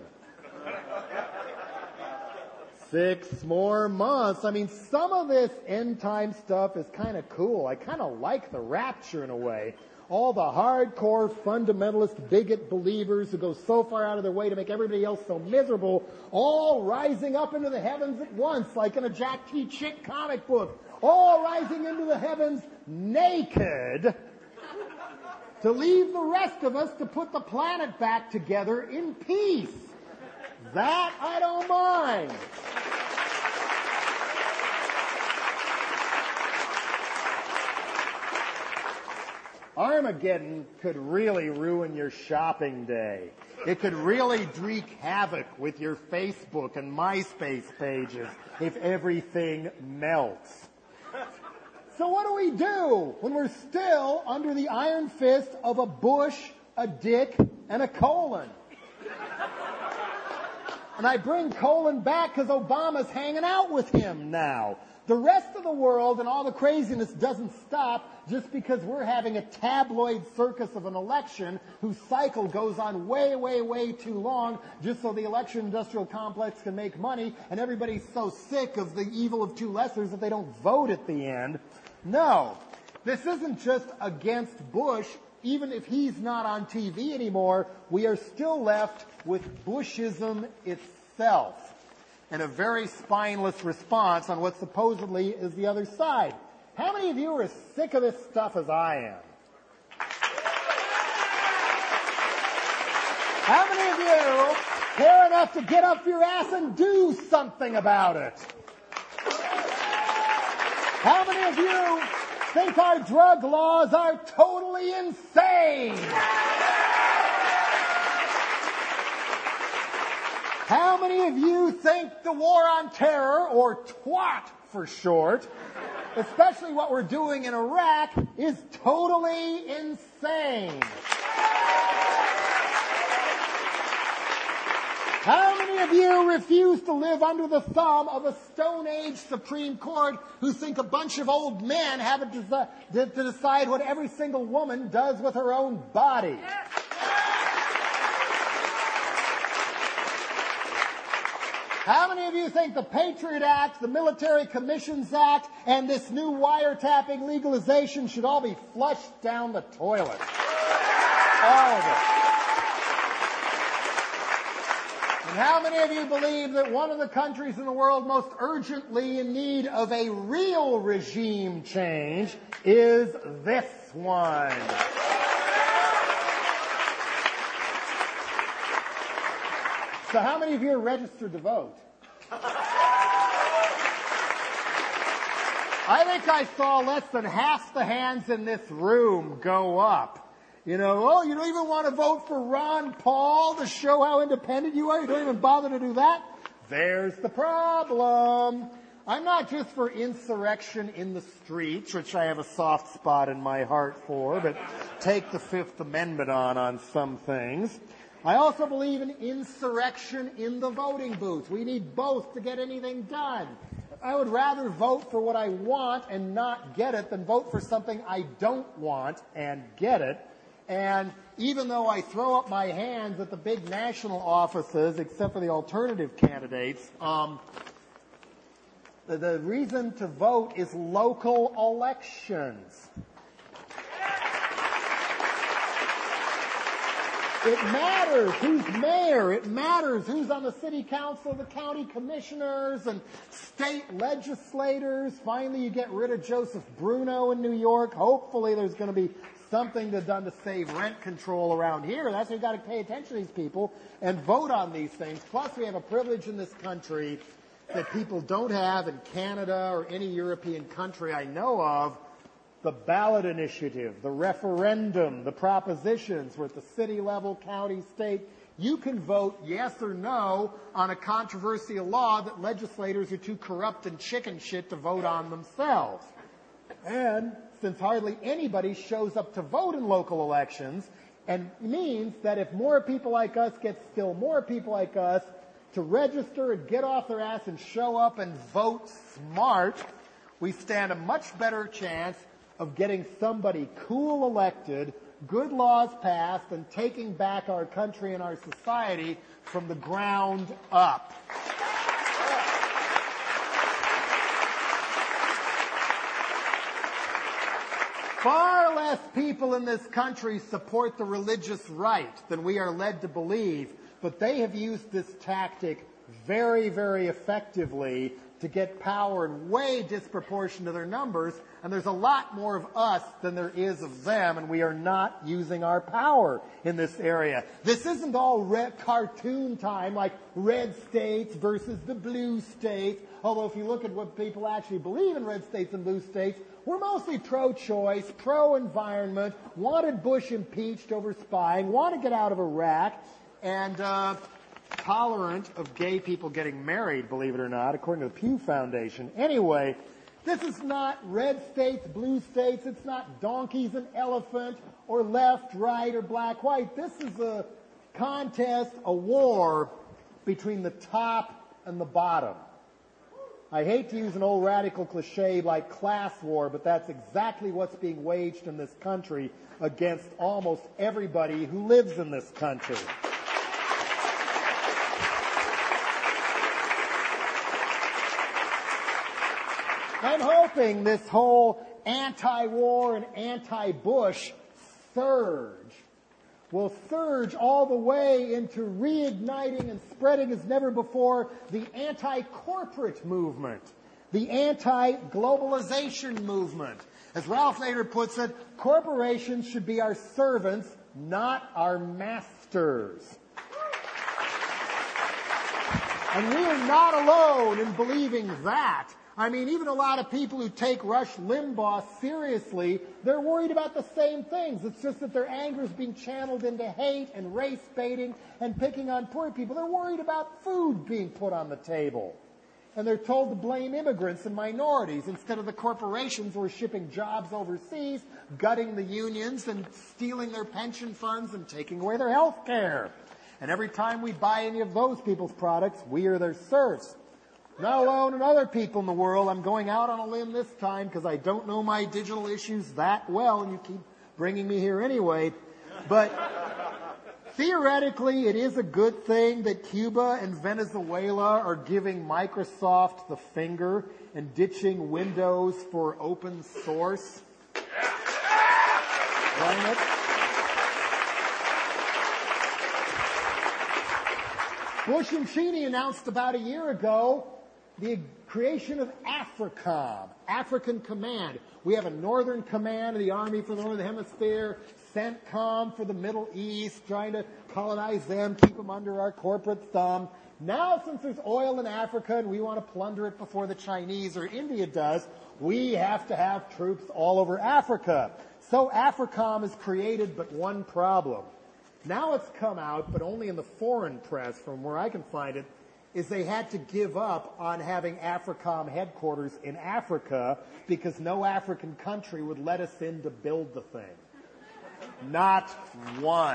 6 more months. I mean, some of this end-time stuff is kind of cool. I kind of like the rapture in a way. All the hardcore, fundamentalist, bigot believers who go so far out of their way to make everybody else so miserable, all rising up into the heavens at once, like in a Jack T. Chick comic book, all rising into the heavens naked to leave the rest of us to put the planet back together in peace. That I don't mind. Armageddon could really ruin your shopping day. It could really wreak havoc with your Facebook and MySpace pages if everything melts. So what do we do when we're still under the iron fist of a Bush, a Dick, and a Colin? And I bring Colin back because Obama's hanging out with him now. The rest of the world and all the craziness doesn't stop just because we're having a tabloid circus of an election whose cycle goes on way, way, way too long just so the election industrial complex can make money, and everybody's so sick of the evil of two lessers that they don't vote at the end. No, this isn't just against Bush. Even if he's not on TV anymore, we are still left with Bushism itself, and a very spineless response on what supposedly is the other side. How many of you are as sick of this stuff as I am? How many of you care enough to get up your ass and do something about it? How many of you think our drug laws are totally insane? How many of you think the war on terror, or TWAT for short, especially what we're doing in Iraq, is totally insane? How many of you refuse to live under the thumb of a Stone Age Supreme Court who think a bunch of old men have to decide what every single woman does with her own body? How many of you think the Patriot Act, the Military Commissions Act, and this new wiretapping legalization should all be flushed down the toilet? All of it. And how many of you believe that one of the countries in the world most urgently in need of a real regime change is this one? So how many of you are registered to vote? I think I saw less than half the hands in this room go up. You know, oh, you don't even want to vote for Ron Paul to show how independent you are? You don't even bother to do that? There's the problem. I'm not just for insurrection in the streets, which I have a soft spot in my heart for, but take the Fifth Amendment on some things. I also believe in insurrection in the voting booth. We need both to get anything done. I would rather vote for what I want and not get it than vote for something I don't want and get it. And even though I throw up my hands at the big national offices, except for the alternative candidates, the reason to vote is local elections. It matters who's mayor. It matters who's on the city council, the county commissioners, and state legislators. Finally, you get rid of Joseph Bruno in New York. Hopefully, there's going to be something done to save rent control around here. That's why you've got to pay attention to these people and vote on these things. Plus, we have a privilege in this country that people don't have in Canada or any European country I know of. The ballot initiative, the referendum, the propositions, we're at the city level, county, state. You can vote yes or no on a controversial law that legislators are too corrupt and chicken shit to vote on themselves. And since hardly anybody shows up to vote in local elections, and means that if more people like us get still more people like us to register and get off their ass and show up and vote smart, we stand a much better chance of getting somebody cool elected, good laws passed, and taking back our country and our society from the ground up. Far less people in this country support the religious right than we are led to believe, but they have used this tactic very, very effectively to get power in way disproportionate to their numbers, and there's a lot more of us than there is of them, and we are not using our power in this area. This isn't all cartoon time, like red states versus the blue states, although if you look at what people actually believe in red states and blue states, we're mostly pro-choice, pro-environment, wanted Bush impeached over spying, want to get out of Iraq, and tolerant of gay people getting married, believe it or not, according to the Pew Foundation. Anyway, this is not red states, blue states. It's not donkeys and elephant or left, right, or black, white. This is a contest, a war between the top and the bottom. I hate to use an old radical cliche like class war, but that's exactly what's being waged in this country against almost everybody who lives in this country. I'm hoping this whole anti-war and anti-Bush surge will surge all the way into reigniting and spreading as never before the anti-corporate movement, the anti-globalization movement. As Ralph Nader puts it, corporations should be our servants, not our masters. And we are not alone in believing that. I mean, even a lot of people who take Rush Limbaugh seriously, they're worried about the same things. It's just that their anger is being channeled into hate and race baiting and picking on poor people. They're worried about food being put on the table. And they're told to blame immigrants and minorities instead of the corporations who are shipping jobs overseas, gutting the unions and stealing their pension funds and taking away their health care. And every time we buy any of those people's products, we are their serfs. Not alone in other people in the world. I'm going out on a limb this time because I don't know my digital issues that well, and you keep bringing me here anyway. But theoretically, it is a good thing that Cuba and Venezuela are giving Microsoft the finger and ditching Windows for open source. Right? Bush and Cheney announced about a year ago the creation of AFRICOM, African Command. We have a Northern Command of the Army for the Northern Hemisphere, CENTCOM for the Middle East, trying to colonize them, keep them under our corporate thumb. Now, since there's oil in Africa and we want to plunder it before the Chinese or India does, we have to have troops all over Africa. So AFRICOM has created but one problem. Now it's come out, but only in the foreign press, from where I can find it, is they had to give up on having AFRICOM headquarters in Africa because no African country would let us in to build the thing. Not one.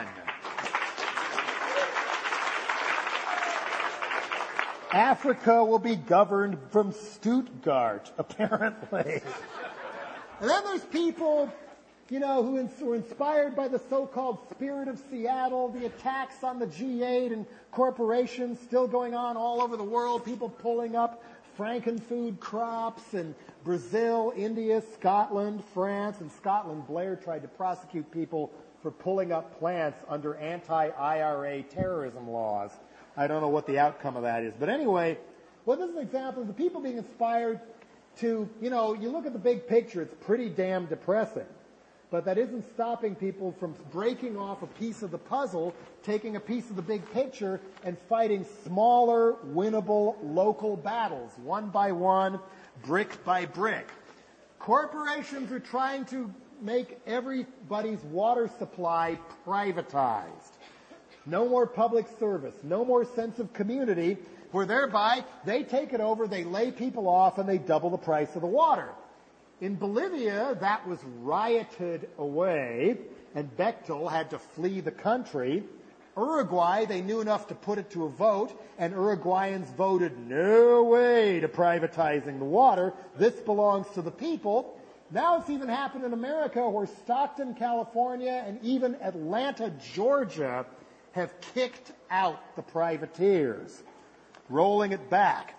Africa will be governed from Stuttgart, apparently. And then there's people, you know, who were inspired by the so-called spirit of Seattle, the attacks on the G8 and corporations still going on all over the world, people pulling up Frankenfood crops in Brazil, India, Scotland, France. In Scotland, Blair tried to prosecute people for pulling up plants under anti-IRA terrorism laws. I don't know what the outcome of that is. But anyway, well, this is an example of the people being inspired to, you know, you look at the big picture, it's pretty damn depressing. But that isn't stopping people from breaking off a piece of the puzzle, taking a piece of the big picture, and fighting smaller, winnable local battles, one by one, brick by brick. Corporations are trying to make everybody's water supply privatized. No more public service, no more sense of community, where thereby they take it over, they lay people off, and they double the price of the water. In Bolivia, that was rioted away, and Bechtel had to flee the country. Uruguay, they knew enough to put it to a vote, and Uruguayans voted no way to privatizing the water. This belongs to the people. Now it's even happened in America, where Stockton, California, and even Atlanta, Georgia, have kicked out the privateers, rolling it back.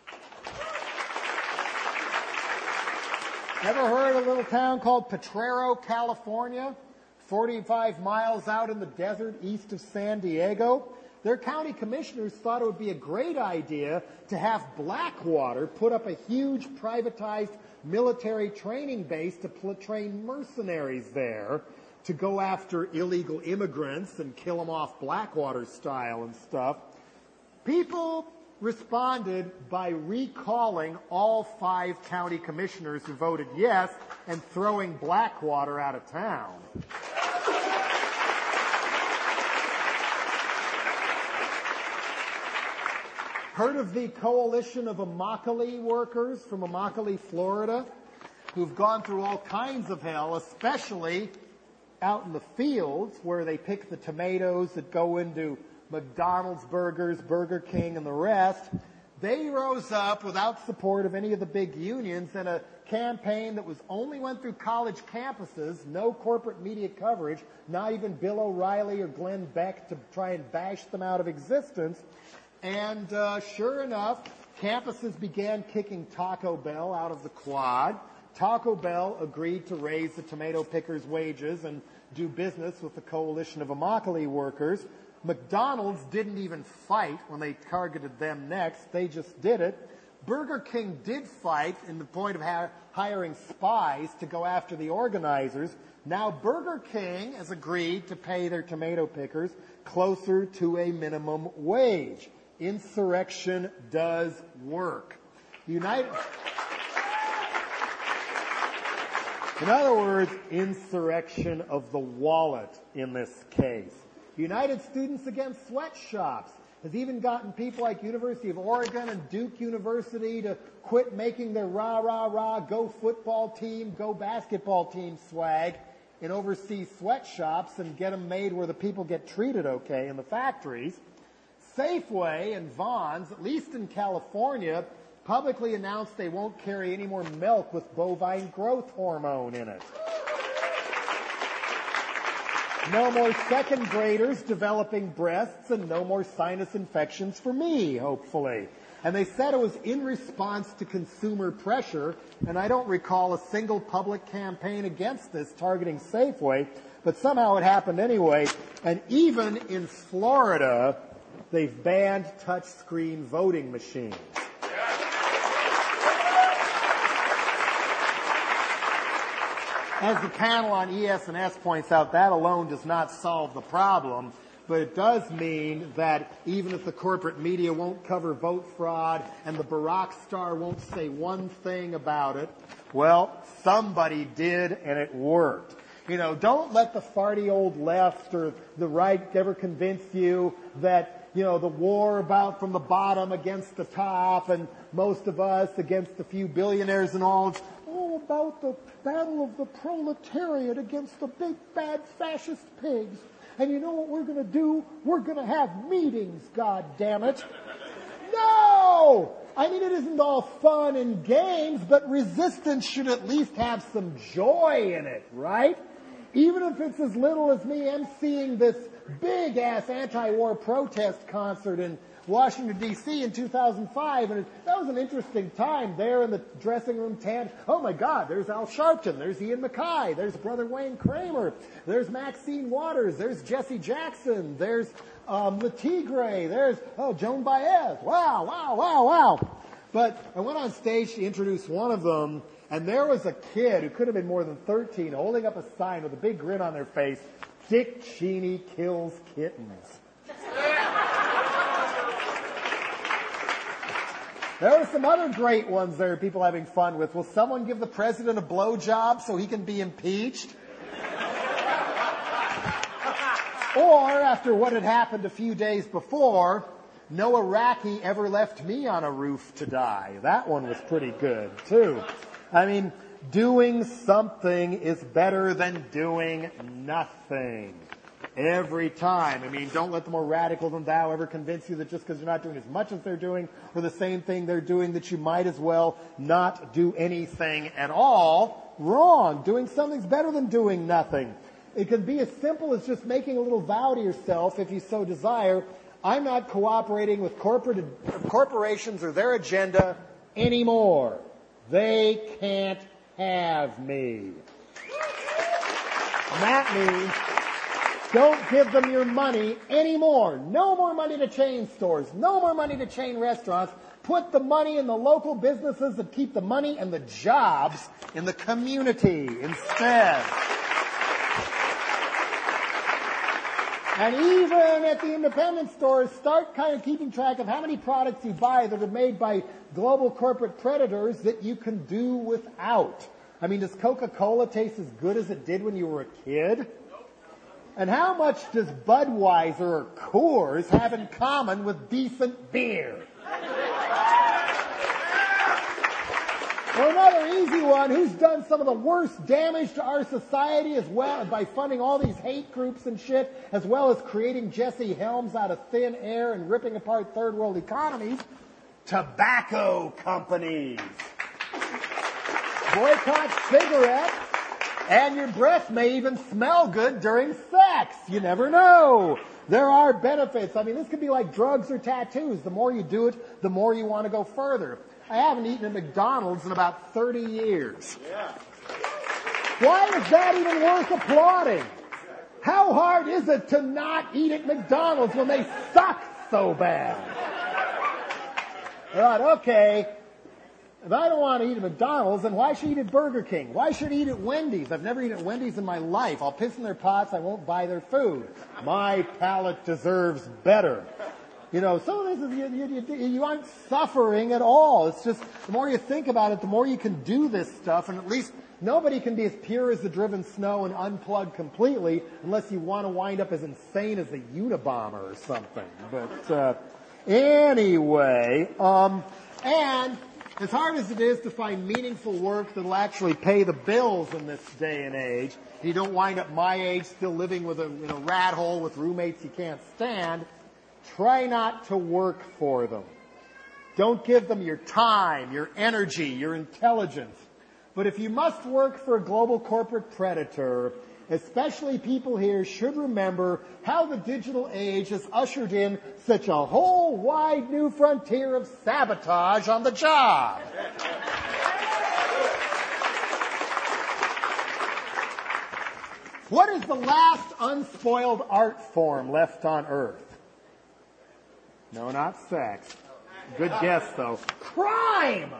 Ever heard of a little town called Potrero, California? 45 miles out in the desert east of San Diego. their county commissioners thought it would be a great idea to have Blackwater put up a huge privatized military training base to train mercenaries there to go after illegal immigrants and kill them off Blackwater style and stuff. People responded by recalling all 5 county commissioners who voted yes and throwing Blackwater out of town. Heard of the coalition of Immokalee workers from Immokalee, Florida, who've gone through all kinds of hell, especially out in the fields where they pick the tomatoes that go into McDonald's burgers, Burger King, and the rest. They rose up without support of any of the big unions in a campaign that only went through college campuses, no corporate media coverage, not even Bill O'Reilly or Glenn Beck to try and bash them out of existence. And sure enough, campuses began kicking Taco Bell out of the quad. Taco Bell agreed to raise the tomato pickers' wages and do business with the coalition of Immokalee workers. McDonald's didn't even fight when they targeted them next. They just did it. Burger King did fight in the point of hiring spies to go after the organizers. Now Burger King has agreed to pay their tomato pickers closer to a minimum wage. Insurrection does work. In other words, insurrection of the wallet in this case. United Students Against Sweatshops has even gotten people like University of Oregon and Duke University to quit making their rah, rah, rah, go football team, go basketball team swag and oversee sweatshops and get them made where the people get treated okay in the factories. Safeway and Vons, at least in California, publicly announced they won't carry any more milk with bovine growth hormone in it. No more second graders developing breasts and no more sinus infections for me, hopefully. And they said it was in response to consumer pressure, and I don't recall a single public campaign against this targeting Safeway, but somehow it happened anyway. And even in Florida, they've banned touchscreen voting machines. As the panel on ES&S points out, that alone does not solve the problem, but it does mean that even if the corporate media won't cover vote fraud and the Barack Star won't say one thing about it, well, somebody did and it worked. You know, don't let the farty old left or the right ever convince you that, you know, the war about from the bottom against the top and most of us against a few billionaires and all, it's all about the battle of the proletariat against the big bad fascist pigs. And you know what we're going to do? We're going to have meetings, God damn it. No! I mean, it isn't all fun and games, but resistance should at least have some joy in it, right? Even if it's as little as me emceeing this big-ass anti-war protest concert in Washington, D.C. in 2005, and that was an interesting time there in the dressing room tent. Oh, my God, there's Al Sharpton, there's Ian MacKay, there's Brother Wayne Kramer, there's Maxine Waters, there's Jesse Jackson, there's Le Tigre, there's, Joan Baez. Wow, wow, wow, wow. But I went on stage to introduce one of them, and there was a kid who could have been more than 13 holding up a sign with a big grin on their face, Dick Cheney kills kittens. There are some other great ones there people having fun with. Will someone give the president a blowjob so he can be impeached? Or, after what had happened a few days before, no Iraqi ever left me on a roof to die. That one was pretty good, too. I mean, doing something is better than doing nothing. Every time. I mean, don't let the more radical than thou ever convince you that just because you're not doing as much as they're doing or the same thing they're doing that you might as well not do anything at all. Wrong. Doing something's better than doing nothing. It can be as simple as just making a little vow to yourself, if you so desire, I'm not cooperating with corporations or their agenda anymore. They can't have me. And that means Don't give them your money anymore. No more money to chain stores. No more money to chain restaurants. Put the money in the local businesses that keep the money and the jobs in the community instead. And even at the independent stores, start kind of keeping track of how many products you buy that are made by global corporate predators that you can do without. I mean, does Coca-Cola taste as good as it did when you were a kid? And how much does Budweiser or Coors have in common with decent beer? Or another easy one, who's done some of the worst damage to our society as well by funding all these hate groups and shit, as well as creating Jesse Helms out of thin air and ripping apart third world economies? Tobacco companies. Boycott cigarettes, and your breath may even smell good during sex. You never know. There are benefits. I mean, this could be like drugs or tattoos. The more you do it, the more you want to go further. I haven't eaten at McDonald's in about 30 years. Yeah. Why is that even worth applauding? How hard is it to not eat at McDonald's when they suck so bad? I thought, okay, if I don't want to eat at McDonald's, then why should I eat at Burger King? Why should I eat at Wendy's? I've never eaten at Wendy's in my life. I'll piss in their pots. I won't buy their food. My palate deserves better. You know, so this is, you aren't suffering at all. It's just, the more you think about it, the more you can do this stuff, and at least nobody can be as pure as the driven snow and unplug completely unless you want to wind up as insane as the Unabomber or something. But, anyway, and as hard as it is to find meaningful work that'll actually pay the bills in this day and age, you don't wind up my age still living in a rat hole with roommates you can't stand, try not to work for them. Don't give them your time, your energy, your intelligence. But if you must work for a global corporate predator, especially people here should remember how the digital age has ushered in such a whole wide new frontier of sabotage on the job. What is the last unspoiled art form left on Earth? No, not sex. Good guess, though. Crime!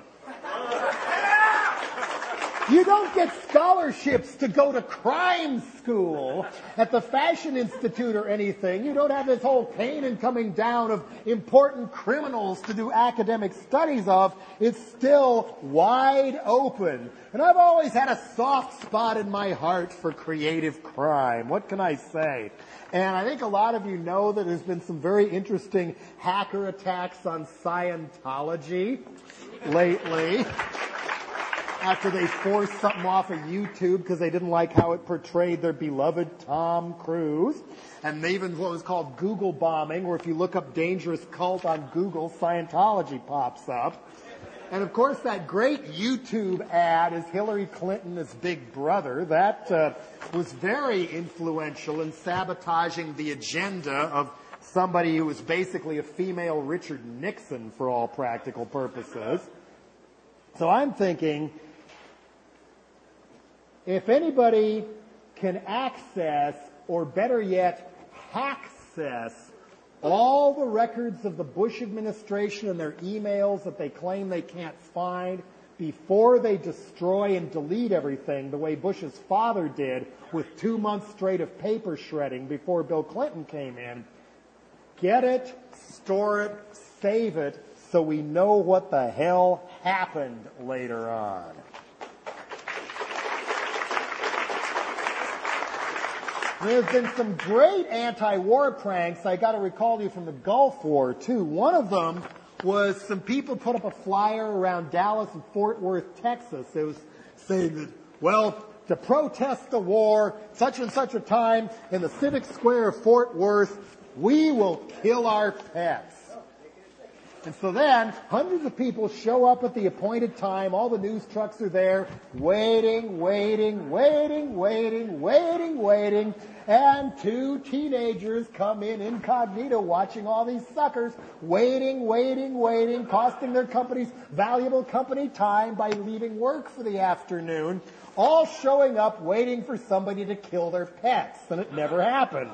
You don't get scholarships to go to crime school at the Fashion Institute or anything. You don't have this whole pain coming down of important criminals to do academic studies of. It's still wide open. And I've always had a soft spot in my heart for creative crime. What can I say? And I think a lot of you know that there's been some very interesting hacker attacks on Scientology lately. After they forced something off of YouTube because they didn't like how it portrayed their beloved Tom Cruise. And even what was called Google bombing, where if you look up dangerous cult on Google, Scientology pops up. And of course that great YouTube ad is Hillary Clinton as Big Brother. That was very influential in sabotaging the agenda of somebody who was basically a female Richard Nixon for all practical purposes. So I'm thinking, if anybody can access, or better yet, hackcess, all the records of the Bush administration and their emails that they claim they can't find before they destroy and delete everything the way Bush's father did with 2 months straight of paper shredding before Bill Clinton came in, get it, store it, save it, so we know what the hell happened later on. There's been some great anti-war pranks. I got to recall to you from the Gulf War, too. One of them was some people put up a flyer around Dallas and Fort Worth, Texas. It was saying that, well, to protest the war, such and such a time, in the civic square of Fort Worth, we will kill our pets. And so then, hundreds of people show up at the appointed time. All the news trucks are there, waiting. And two teenagers come in incognito watching all these suckers waiting, costing their companies valuable company time by leaving work for the afternoon, all showing up waiting for somebody to kill their pets. And it never happened.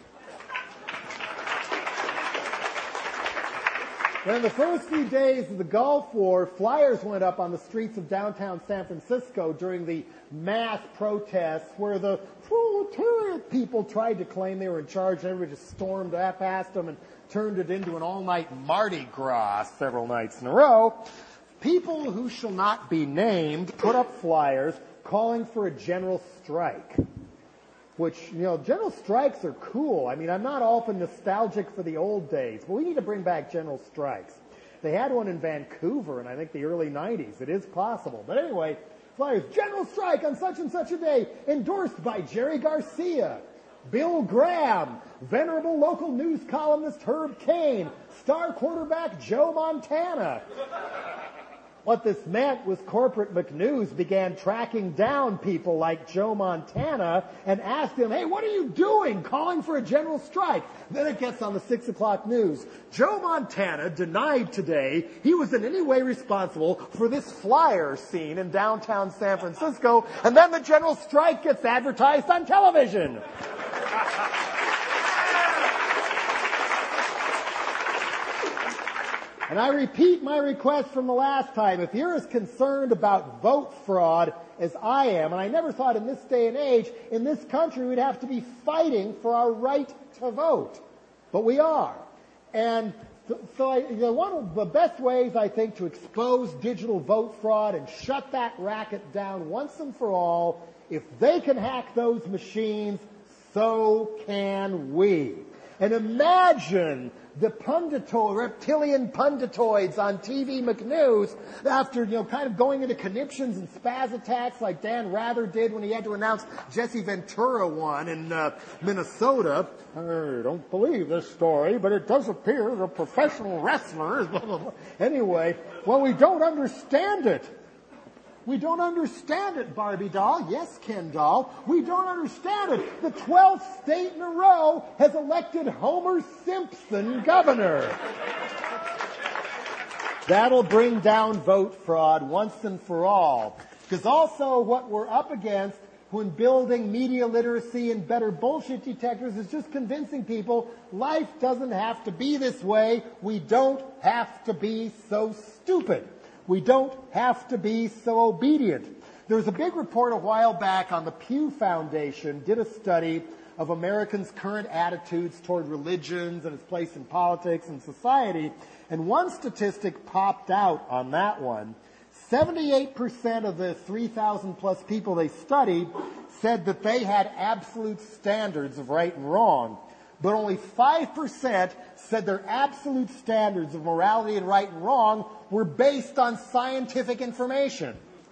And in the first few days of the Gulf War, flyers went up on the streets of downtown San Francisco during the mass protests where the proletariat people tried to claim they were in charge, and everybody just stormed past them and turned it into an all-night Mardi Gras several nights in a row. People who shall not be named put up flyers calling for a general strike. Which, general strikes are cool. I mean, I'm not often nostalgic for the old days, but we need to bring back general strikes. They had one in Vancouver in, I think, the early 90s. It is possible. But anyway, flyers, general strike on such and such a day, endorsed by Jerry Garcia, Bill Graham, venerable local news columnist Herb Cain, star quarterback Joe Montana. What this meant was corporate McNews began tracking down people like Joe Montana and asked him, hey, what are you doing calling for a general strike? Then it gets on the 6 o'clock news. Joe Montana denied today he was in any way responsible for this flyer scene in downtown San Francisco, and then the general strike gets advertised on television. And I repeat my request from the last time. If you're as concerned about vote fraud as I am, and I never thought in this day and age, in this country we'd have to be fighting for our right to vote. But we are. And so one of the best ways, I think, to expose digital vote fraud and shut that racket down once and for all, if they can hack those machines, so can we. And imagine the reptilian punditoids on TV McNews, after, kind of going into conniptions and spaz attacks like Dan Rather did when he had to announce Jesse Ventura won in Minnesota. I don't believe this story, but it does appear the professional wrestler is blah, blah, blah. Anyway, well, we don't understand it. We don't understand it, Barbie doll. Yes, Ken doll. We don't understand it. The 12th state in a row has elected Homer Simpson governor. That'll bring down vote fraud once and for all. Because also what we're up against when building media literacy and better bullshit detectors is just convincing people life doesn't have to be this way. We don't have to be so stupid. We don't have to be so obedient. There was a big report a while back on the Pew Foundation, did a study of Americans' current attitudes toward religions and its place in politics and society. And one statistic popped out on that one. 78% of the 3,000 plus people they studied said that they had absolute standards of right and wrong. But only 5% said their absolute standards of morality and right and wrong were based on scientific information.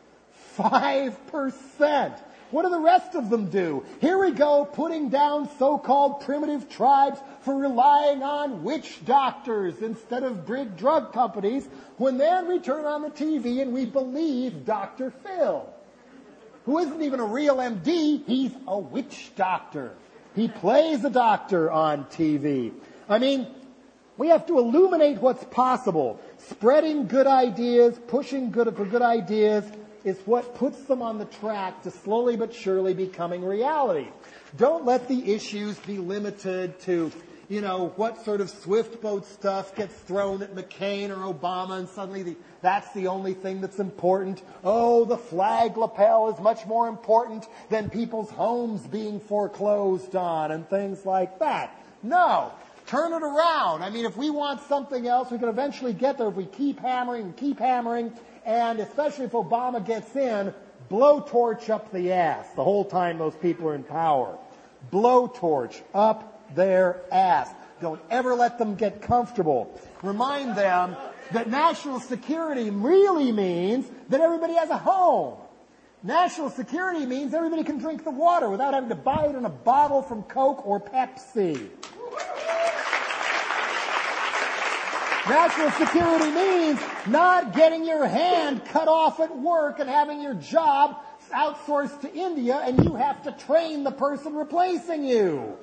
5%. What do the rest of them do? Here we go, putting down so-called primitive tribes for relying on witch doctors instead of big drug companies, when then we turn on the TV and we believe Dr. Phil, who isn't even a real MD, he's a witch doctor. He plays a doctor on TV. I mean, we have to illuminate what's possible. Spreading good ideas, pushing for good ideas is what puts them on the track to slowly but surely becoming reality. Don't let the issues be limited to, what sort of swift boat stuff gets thrown at McCain or Obama, and suddenly that's the only thing that's important. Oh, the flag lapel is much more important than people's homes being foreclosed on and things like that. No. Turn it around. I mean, if we want something else, we can eventually get there if we keep hammering, and especially if Obama gets in, blowtorch up the ass the whole time those people are in power. Blowtorch up their ass. Don't ever let them get comfortable. Remind them that national security really means that everybody has a home. National security means everybody can drink the water without having to buy it in a bottle from Coke or Pepsi. National security means not getting your hand cut off at work and having your job outsourced to India and you have to train the person replacing you.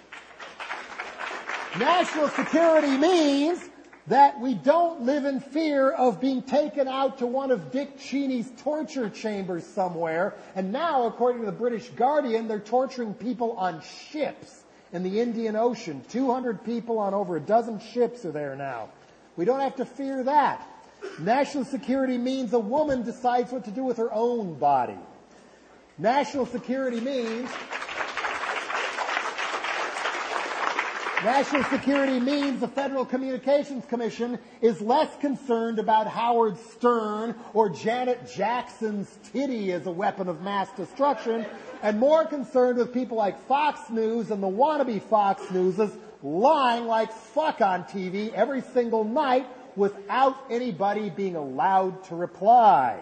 National security means that we don't live in fear of being taken out to one of Dick Cheney's torture chambers somewhere. And now, according to the British Guardian, they're torturing people on ships in the Indian Ocean. 200 people on over a dozen ships are there now. We don't have to fear that. National security means a woman decides what to do with her own body. National security means the Federal Communications Commission is less concerned about Howard Stern or Janet Jackson's titty as a weapon of mass destruction and more concerned with people like Fox News and the wannabe Fox Newses lying like fuck on TV every single night without anybody being allowed to reply.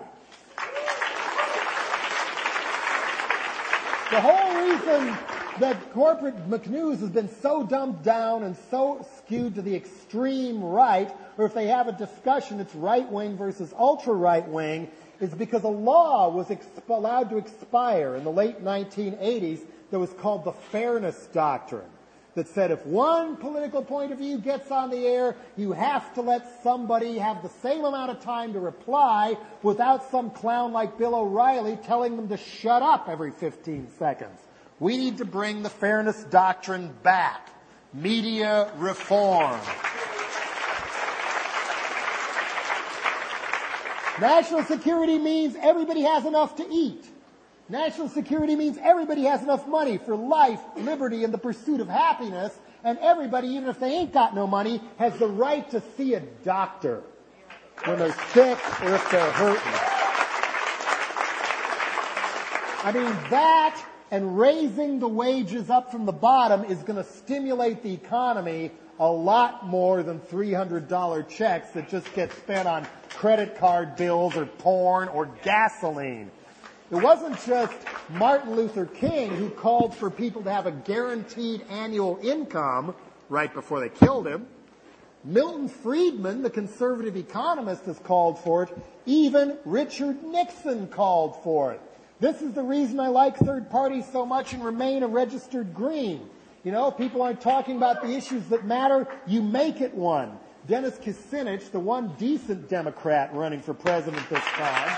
The whole reason that corporate McNews has been so dumbed down and so skewed to the extreme right, or if they have a discussion, it's right-wing versus ultra-right-wing, is because a law was allowed to expire in the late 1980s that was called the Fairness Doctrine, that said if one political point of view gets on the air, you have to let somebody have the same amount of time to reply without some clown like Bill O'Reilly telling them to shut up every 15 seconds. We need to bring the Fairness Doctrine back. Media reform. National security means everybody has enough to eat. National security means everybody has enough money for life, liberty, and the pursuit of happiness. And everybody, even if they ain't got no money, has the right to see a doctor when they're sick or if they're hurting. I mean, that and raising the wages up from the bottom is going to stimulate the economy a lot more than $300 checks that just get spent on credit card bills or porn or gasoline. It wasn't just Martin Luther King who called for people to have a guaranteed annual income right before they killed him. Milton Friedman, the conservative economist, has called for it. Even Richard Nixon called for it. This is the reason I like third parties so much and remain a registered Green. You know, people aren't talking about the issues that matter. You make it one. Dennis Kucinich, the one decent Democrat running for president this time,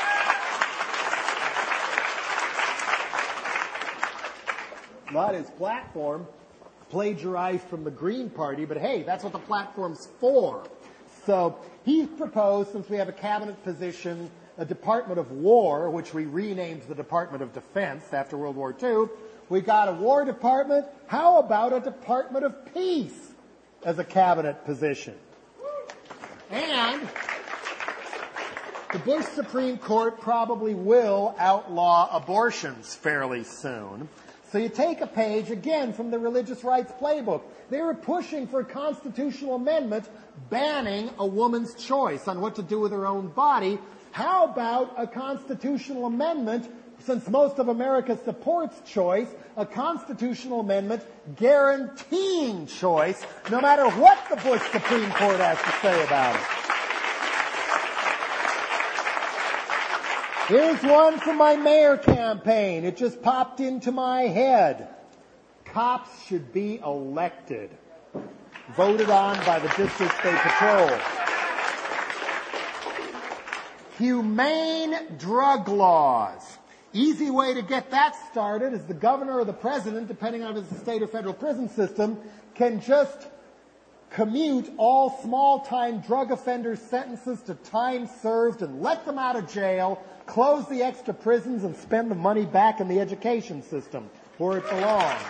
not his platform, plagiarized from the Green Party, but hey, that's what the platform's for. So he proposed, since we have a cabinet position, a Department of War, which we renamed the Department of Defense after World War II. We got a War Department. How about a Department of Peace as a cabinet position? And the Bush Supreme Court probably will outlaw abortions fairly soon. So you take a page, again, from the religious rights playbook. They were pushing for a constitutional amendment banning a woman's choice on what to do with her own body. How about a constitutional amendment, since most of America supports choice, a constitutional amendment guaranteeing choice, no matter what the Bush Supreme Court has to say about it? Here's one from my mayor campaign. It just popped into my head. Cops should be elected. Voted on by the districts they patrol. Humane drug laws. Easy way to get that started is the governor or the president, depending on if it's a state or federal prison system, can just commute all small-time drug offenders' sentences to time served and let them out of jail, close the extra prisons, and spend the money back in the education system where it belongs.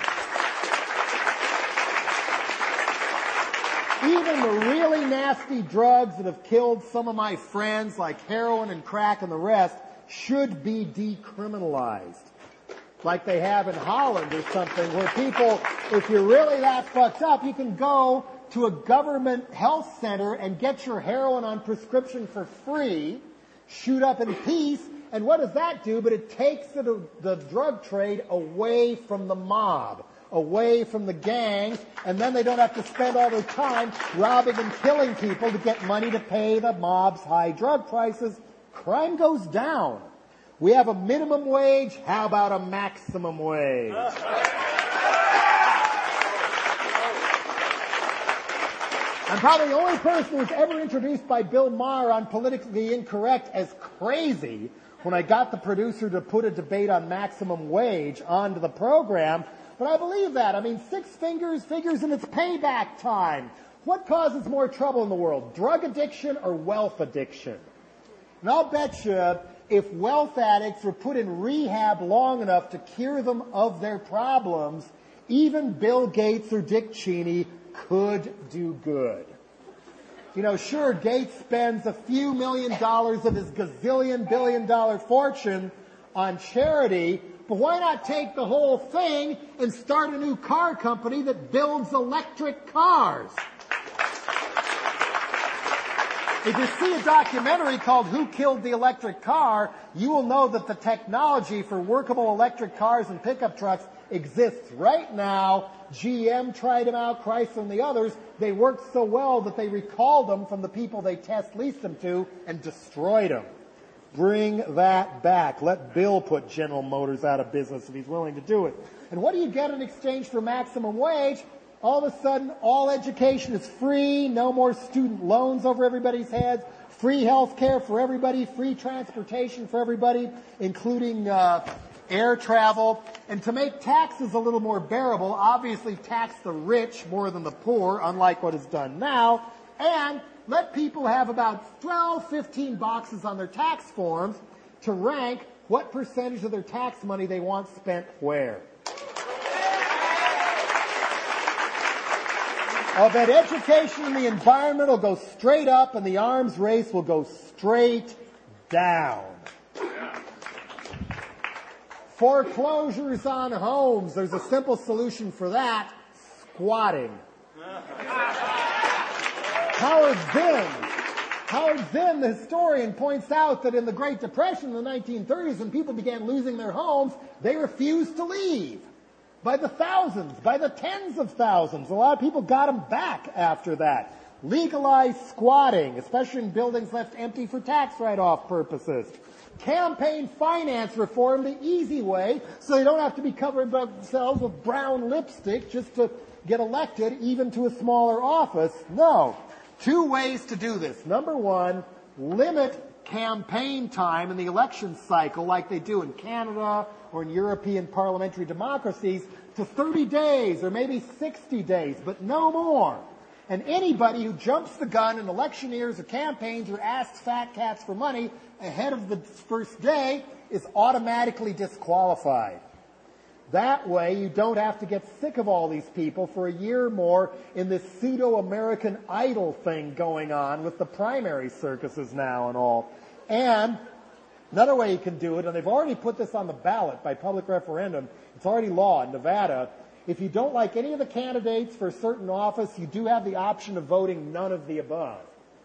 Even the really nasty drugs that have killed some of my friends, like heroin and crack and the rest, should be decriminalized. Like they have in Holland or something, where people, if you're really that fucked up, you can go to a government health center and get your heroin on prescription for free, shoot up in peace, and what does that do? But it takes the drug trade away from the mob. away from the gangs, and then they don't have to spend all their time robbing and killing people to get money to pay the mob's high drug prices. Crime goes down. We have a minimum wage. How about a maximum wage? I'm probably the only person who was ever introduced by Bill Maher on Politically Incorrect as crazy when I got the producer to put a debate on maximum wage onto the program. But I believe that. I mean, Six Fingers figures in its payback time. What causes more trouble in the world, drug addiction or wealth addiction? And I'll bet you if wealth addicts were put in rehab long enough to cure them of their problems, even Bill Gates or Dick Cheney could do good. You know, sure, Gates spends a few $1 million of his gazillion billion-dollar fortune on charity, but why not take the whole thing and start a new car company that builds electric cars? If you see a documentary called Who Killed the Electric Car, you will know that the technology for workable electric cars and pickup trucks exists right now. GM tried them out, Chrysler and the others. They worked so well that they recalled them from the people they leased them to and destroyed them. Bring that back. Let Bill put General Motors out of business if he's willing to do it. And what do you get in exchange for maximum wage? All of a sudden, all education is free, no more student loans over everybody's heads, free health care for everybody, free transportation for everybody, including air travel. And to make taxes a little more bearable, obviously tax the rich more than the poor, unlike what is done now, and let people have about 12, 15 boxes on their tax forms to rank what percentage of their tax money they want spent where. I'll bet education and the environment will go straight up and the arms race will go straight down. Foreclosures on homes, there's a simple solution for that: squatting. Howard Zinn, the historian, points out that in the Great Depression in the 1930s, when people began losing their homes, they refused to leave. By the thousands, by the tens of thousands. A lot of people got them back after that. Legalize squatting, especially in buildings left empty for tax write-off purposes. Campaign finance reform the easy way, so they don't have to be covering themselves with brown lipstick just to get elected, even to a smaller office. No. 2 ways to do this. Number 1, limit campaign time in the election cycle like they do in Canada or in European parliamentary democracies to 30 days or maybe 60 days, but no more. And anybody who jumps the gun in electioneers or campaigns or asks fat cats for money ahead of the first day is automatically disqualified. That way you don't have to get sick of all these people for a year or more in this pseudo-American Idol thing going on with the primary circuses now and all. And another way you can do it, and they've already put this on the ballot by public referendum, it's already law in Nevada. If you don't like any of the candidates for a certain office, you do have the option of voting none of the above.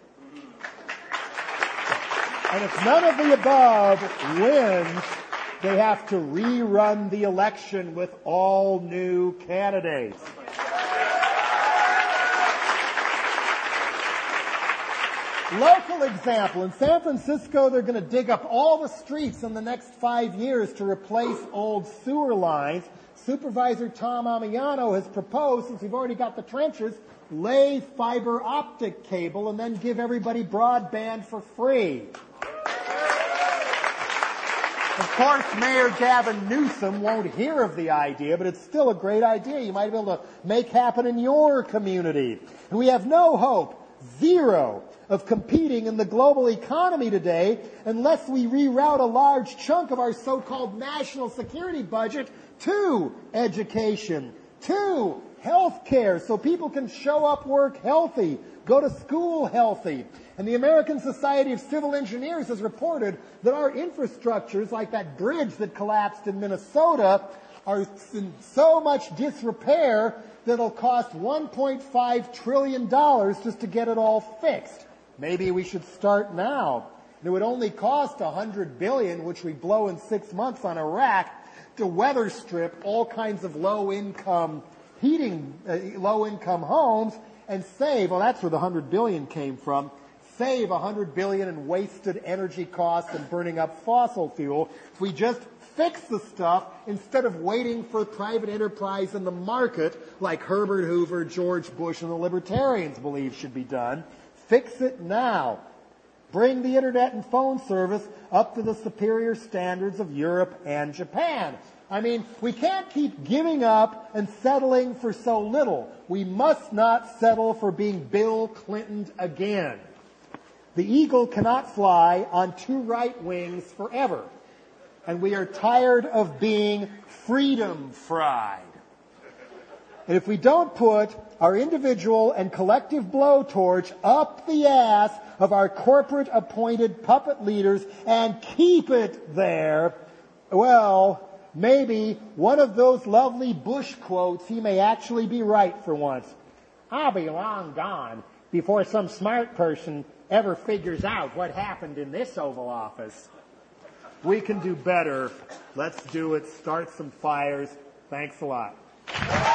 And if none of the above wins, they have to rerun the election with all new candidates. Local example, in San Francisco, they're going to dig up all the streets in the next 5 years to replace old sewer lines. Supervisor Tom Amiano has proposed, since we've already got the trenches, lay fiber optic cable and then give everybody broadband for free. Of course, Mayor Gavin Newsom won't hear of the idea, but it's still a great idea you might be able to make happen in your community. And we have no hope, zero, of competing in the global economy today unless we reroute a large chunk of our so-called national security budget to education, to health care, so people can show up work healthy, go to school healthy. And the American Society of Civil Engineers has reported that our infrastructures, like that bridge that collapsed in Minnesota, are in so much disrepair that it'll cost $1.5 trillion just to get it all fixed. Maybe we should start now. It would only cost $100 billion, which we blow in 6 months on Iraq, to weather strip all kinds of low-income homes and save, well, that's where the $100 billion came from, save $100 billion in wasted energy costs and burning up fossil fuel. If we just fix the stuff instead of waiting for private enterprise in the market like Herbert Hoover, George Bush, and the libertarians believe should be done. Fix it now. Bring the internet and phone service up to the superior standards of Europe and Japan. I mean, we can't keep giving up and settling for so little. We must not settle for being Bill Clinton again. The eagle cannot fly on two right wings forever. And we are tired of being freedom fried. And if we don't put our individual and collective blowtorch up the ass of our corporate appointed puppet leaders and keep it there, well, maybe one of those lovely Bush quotes, he may actually be right for once. I'll be long gone before some smart person ever figures out what happened in this Oval Office. We can do better. Let's do it. Start some fires. Thanks a lot.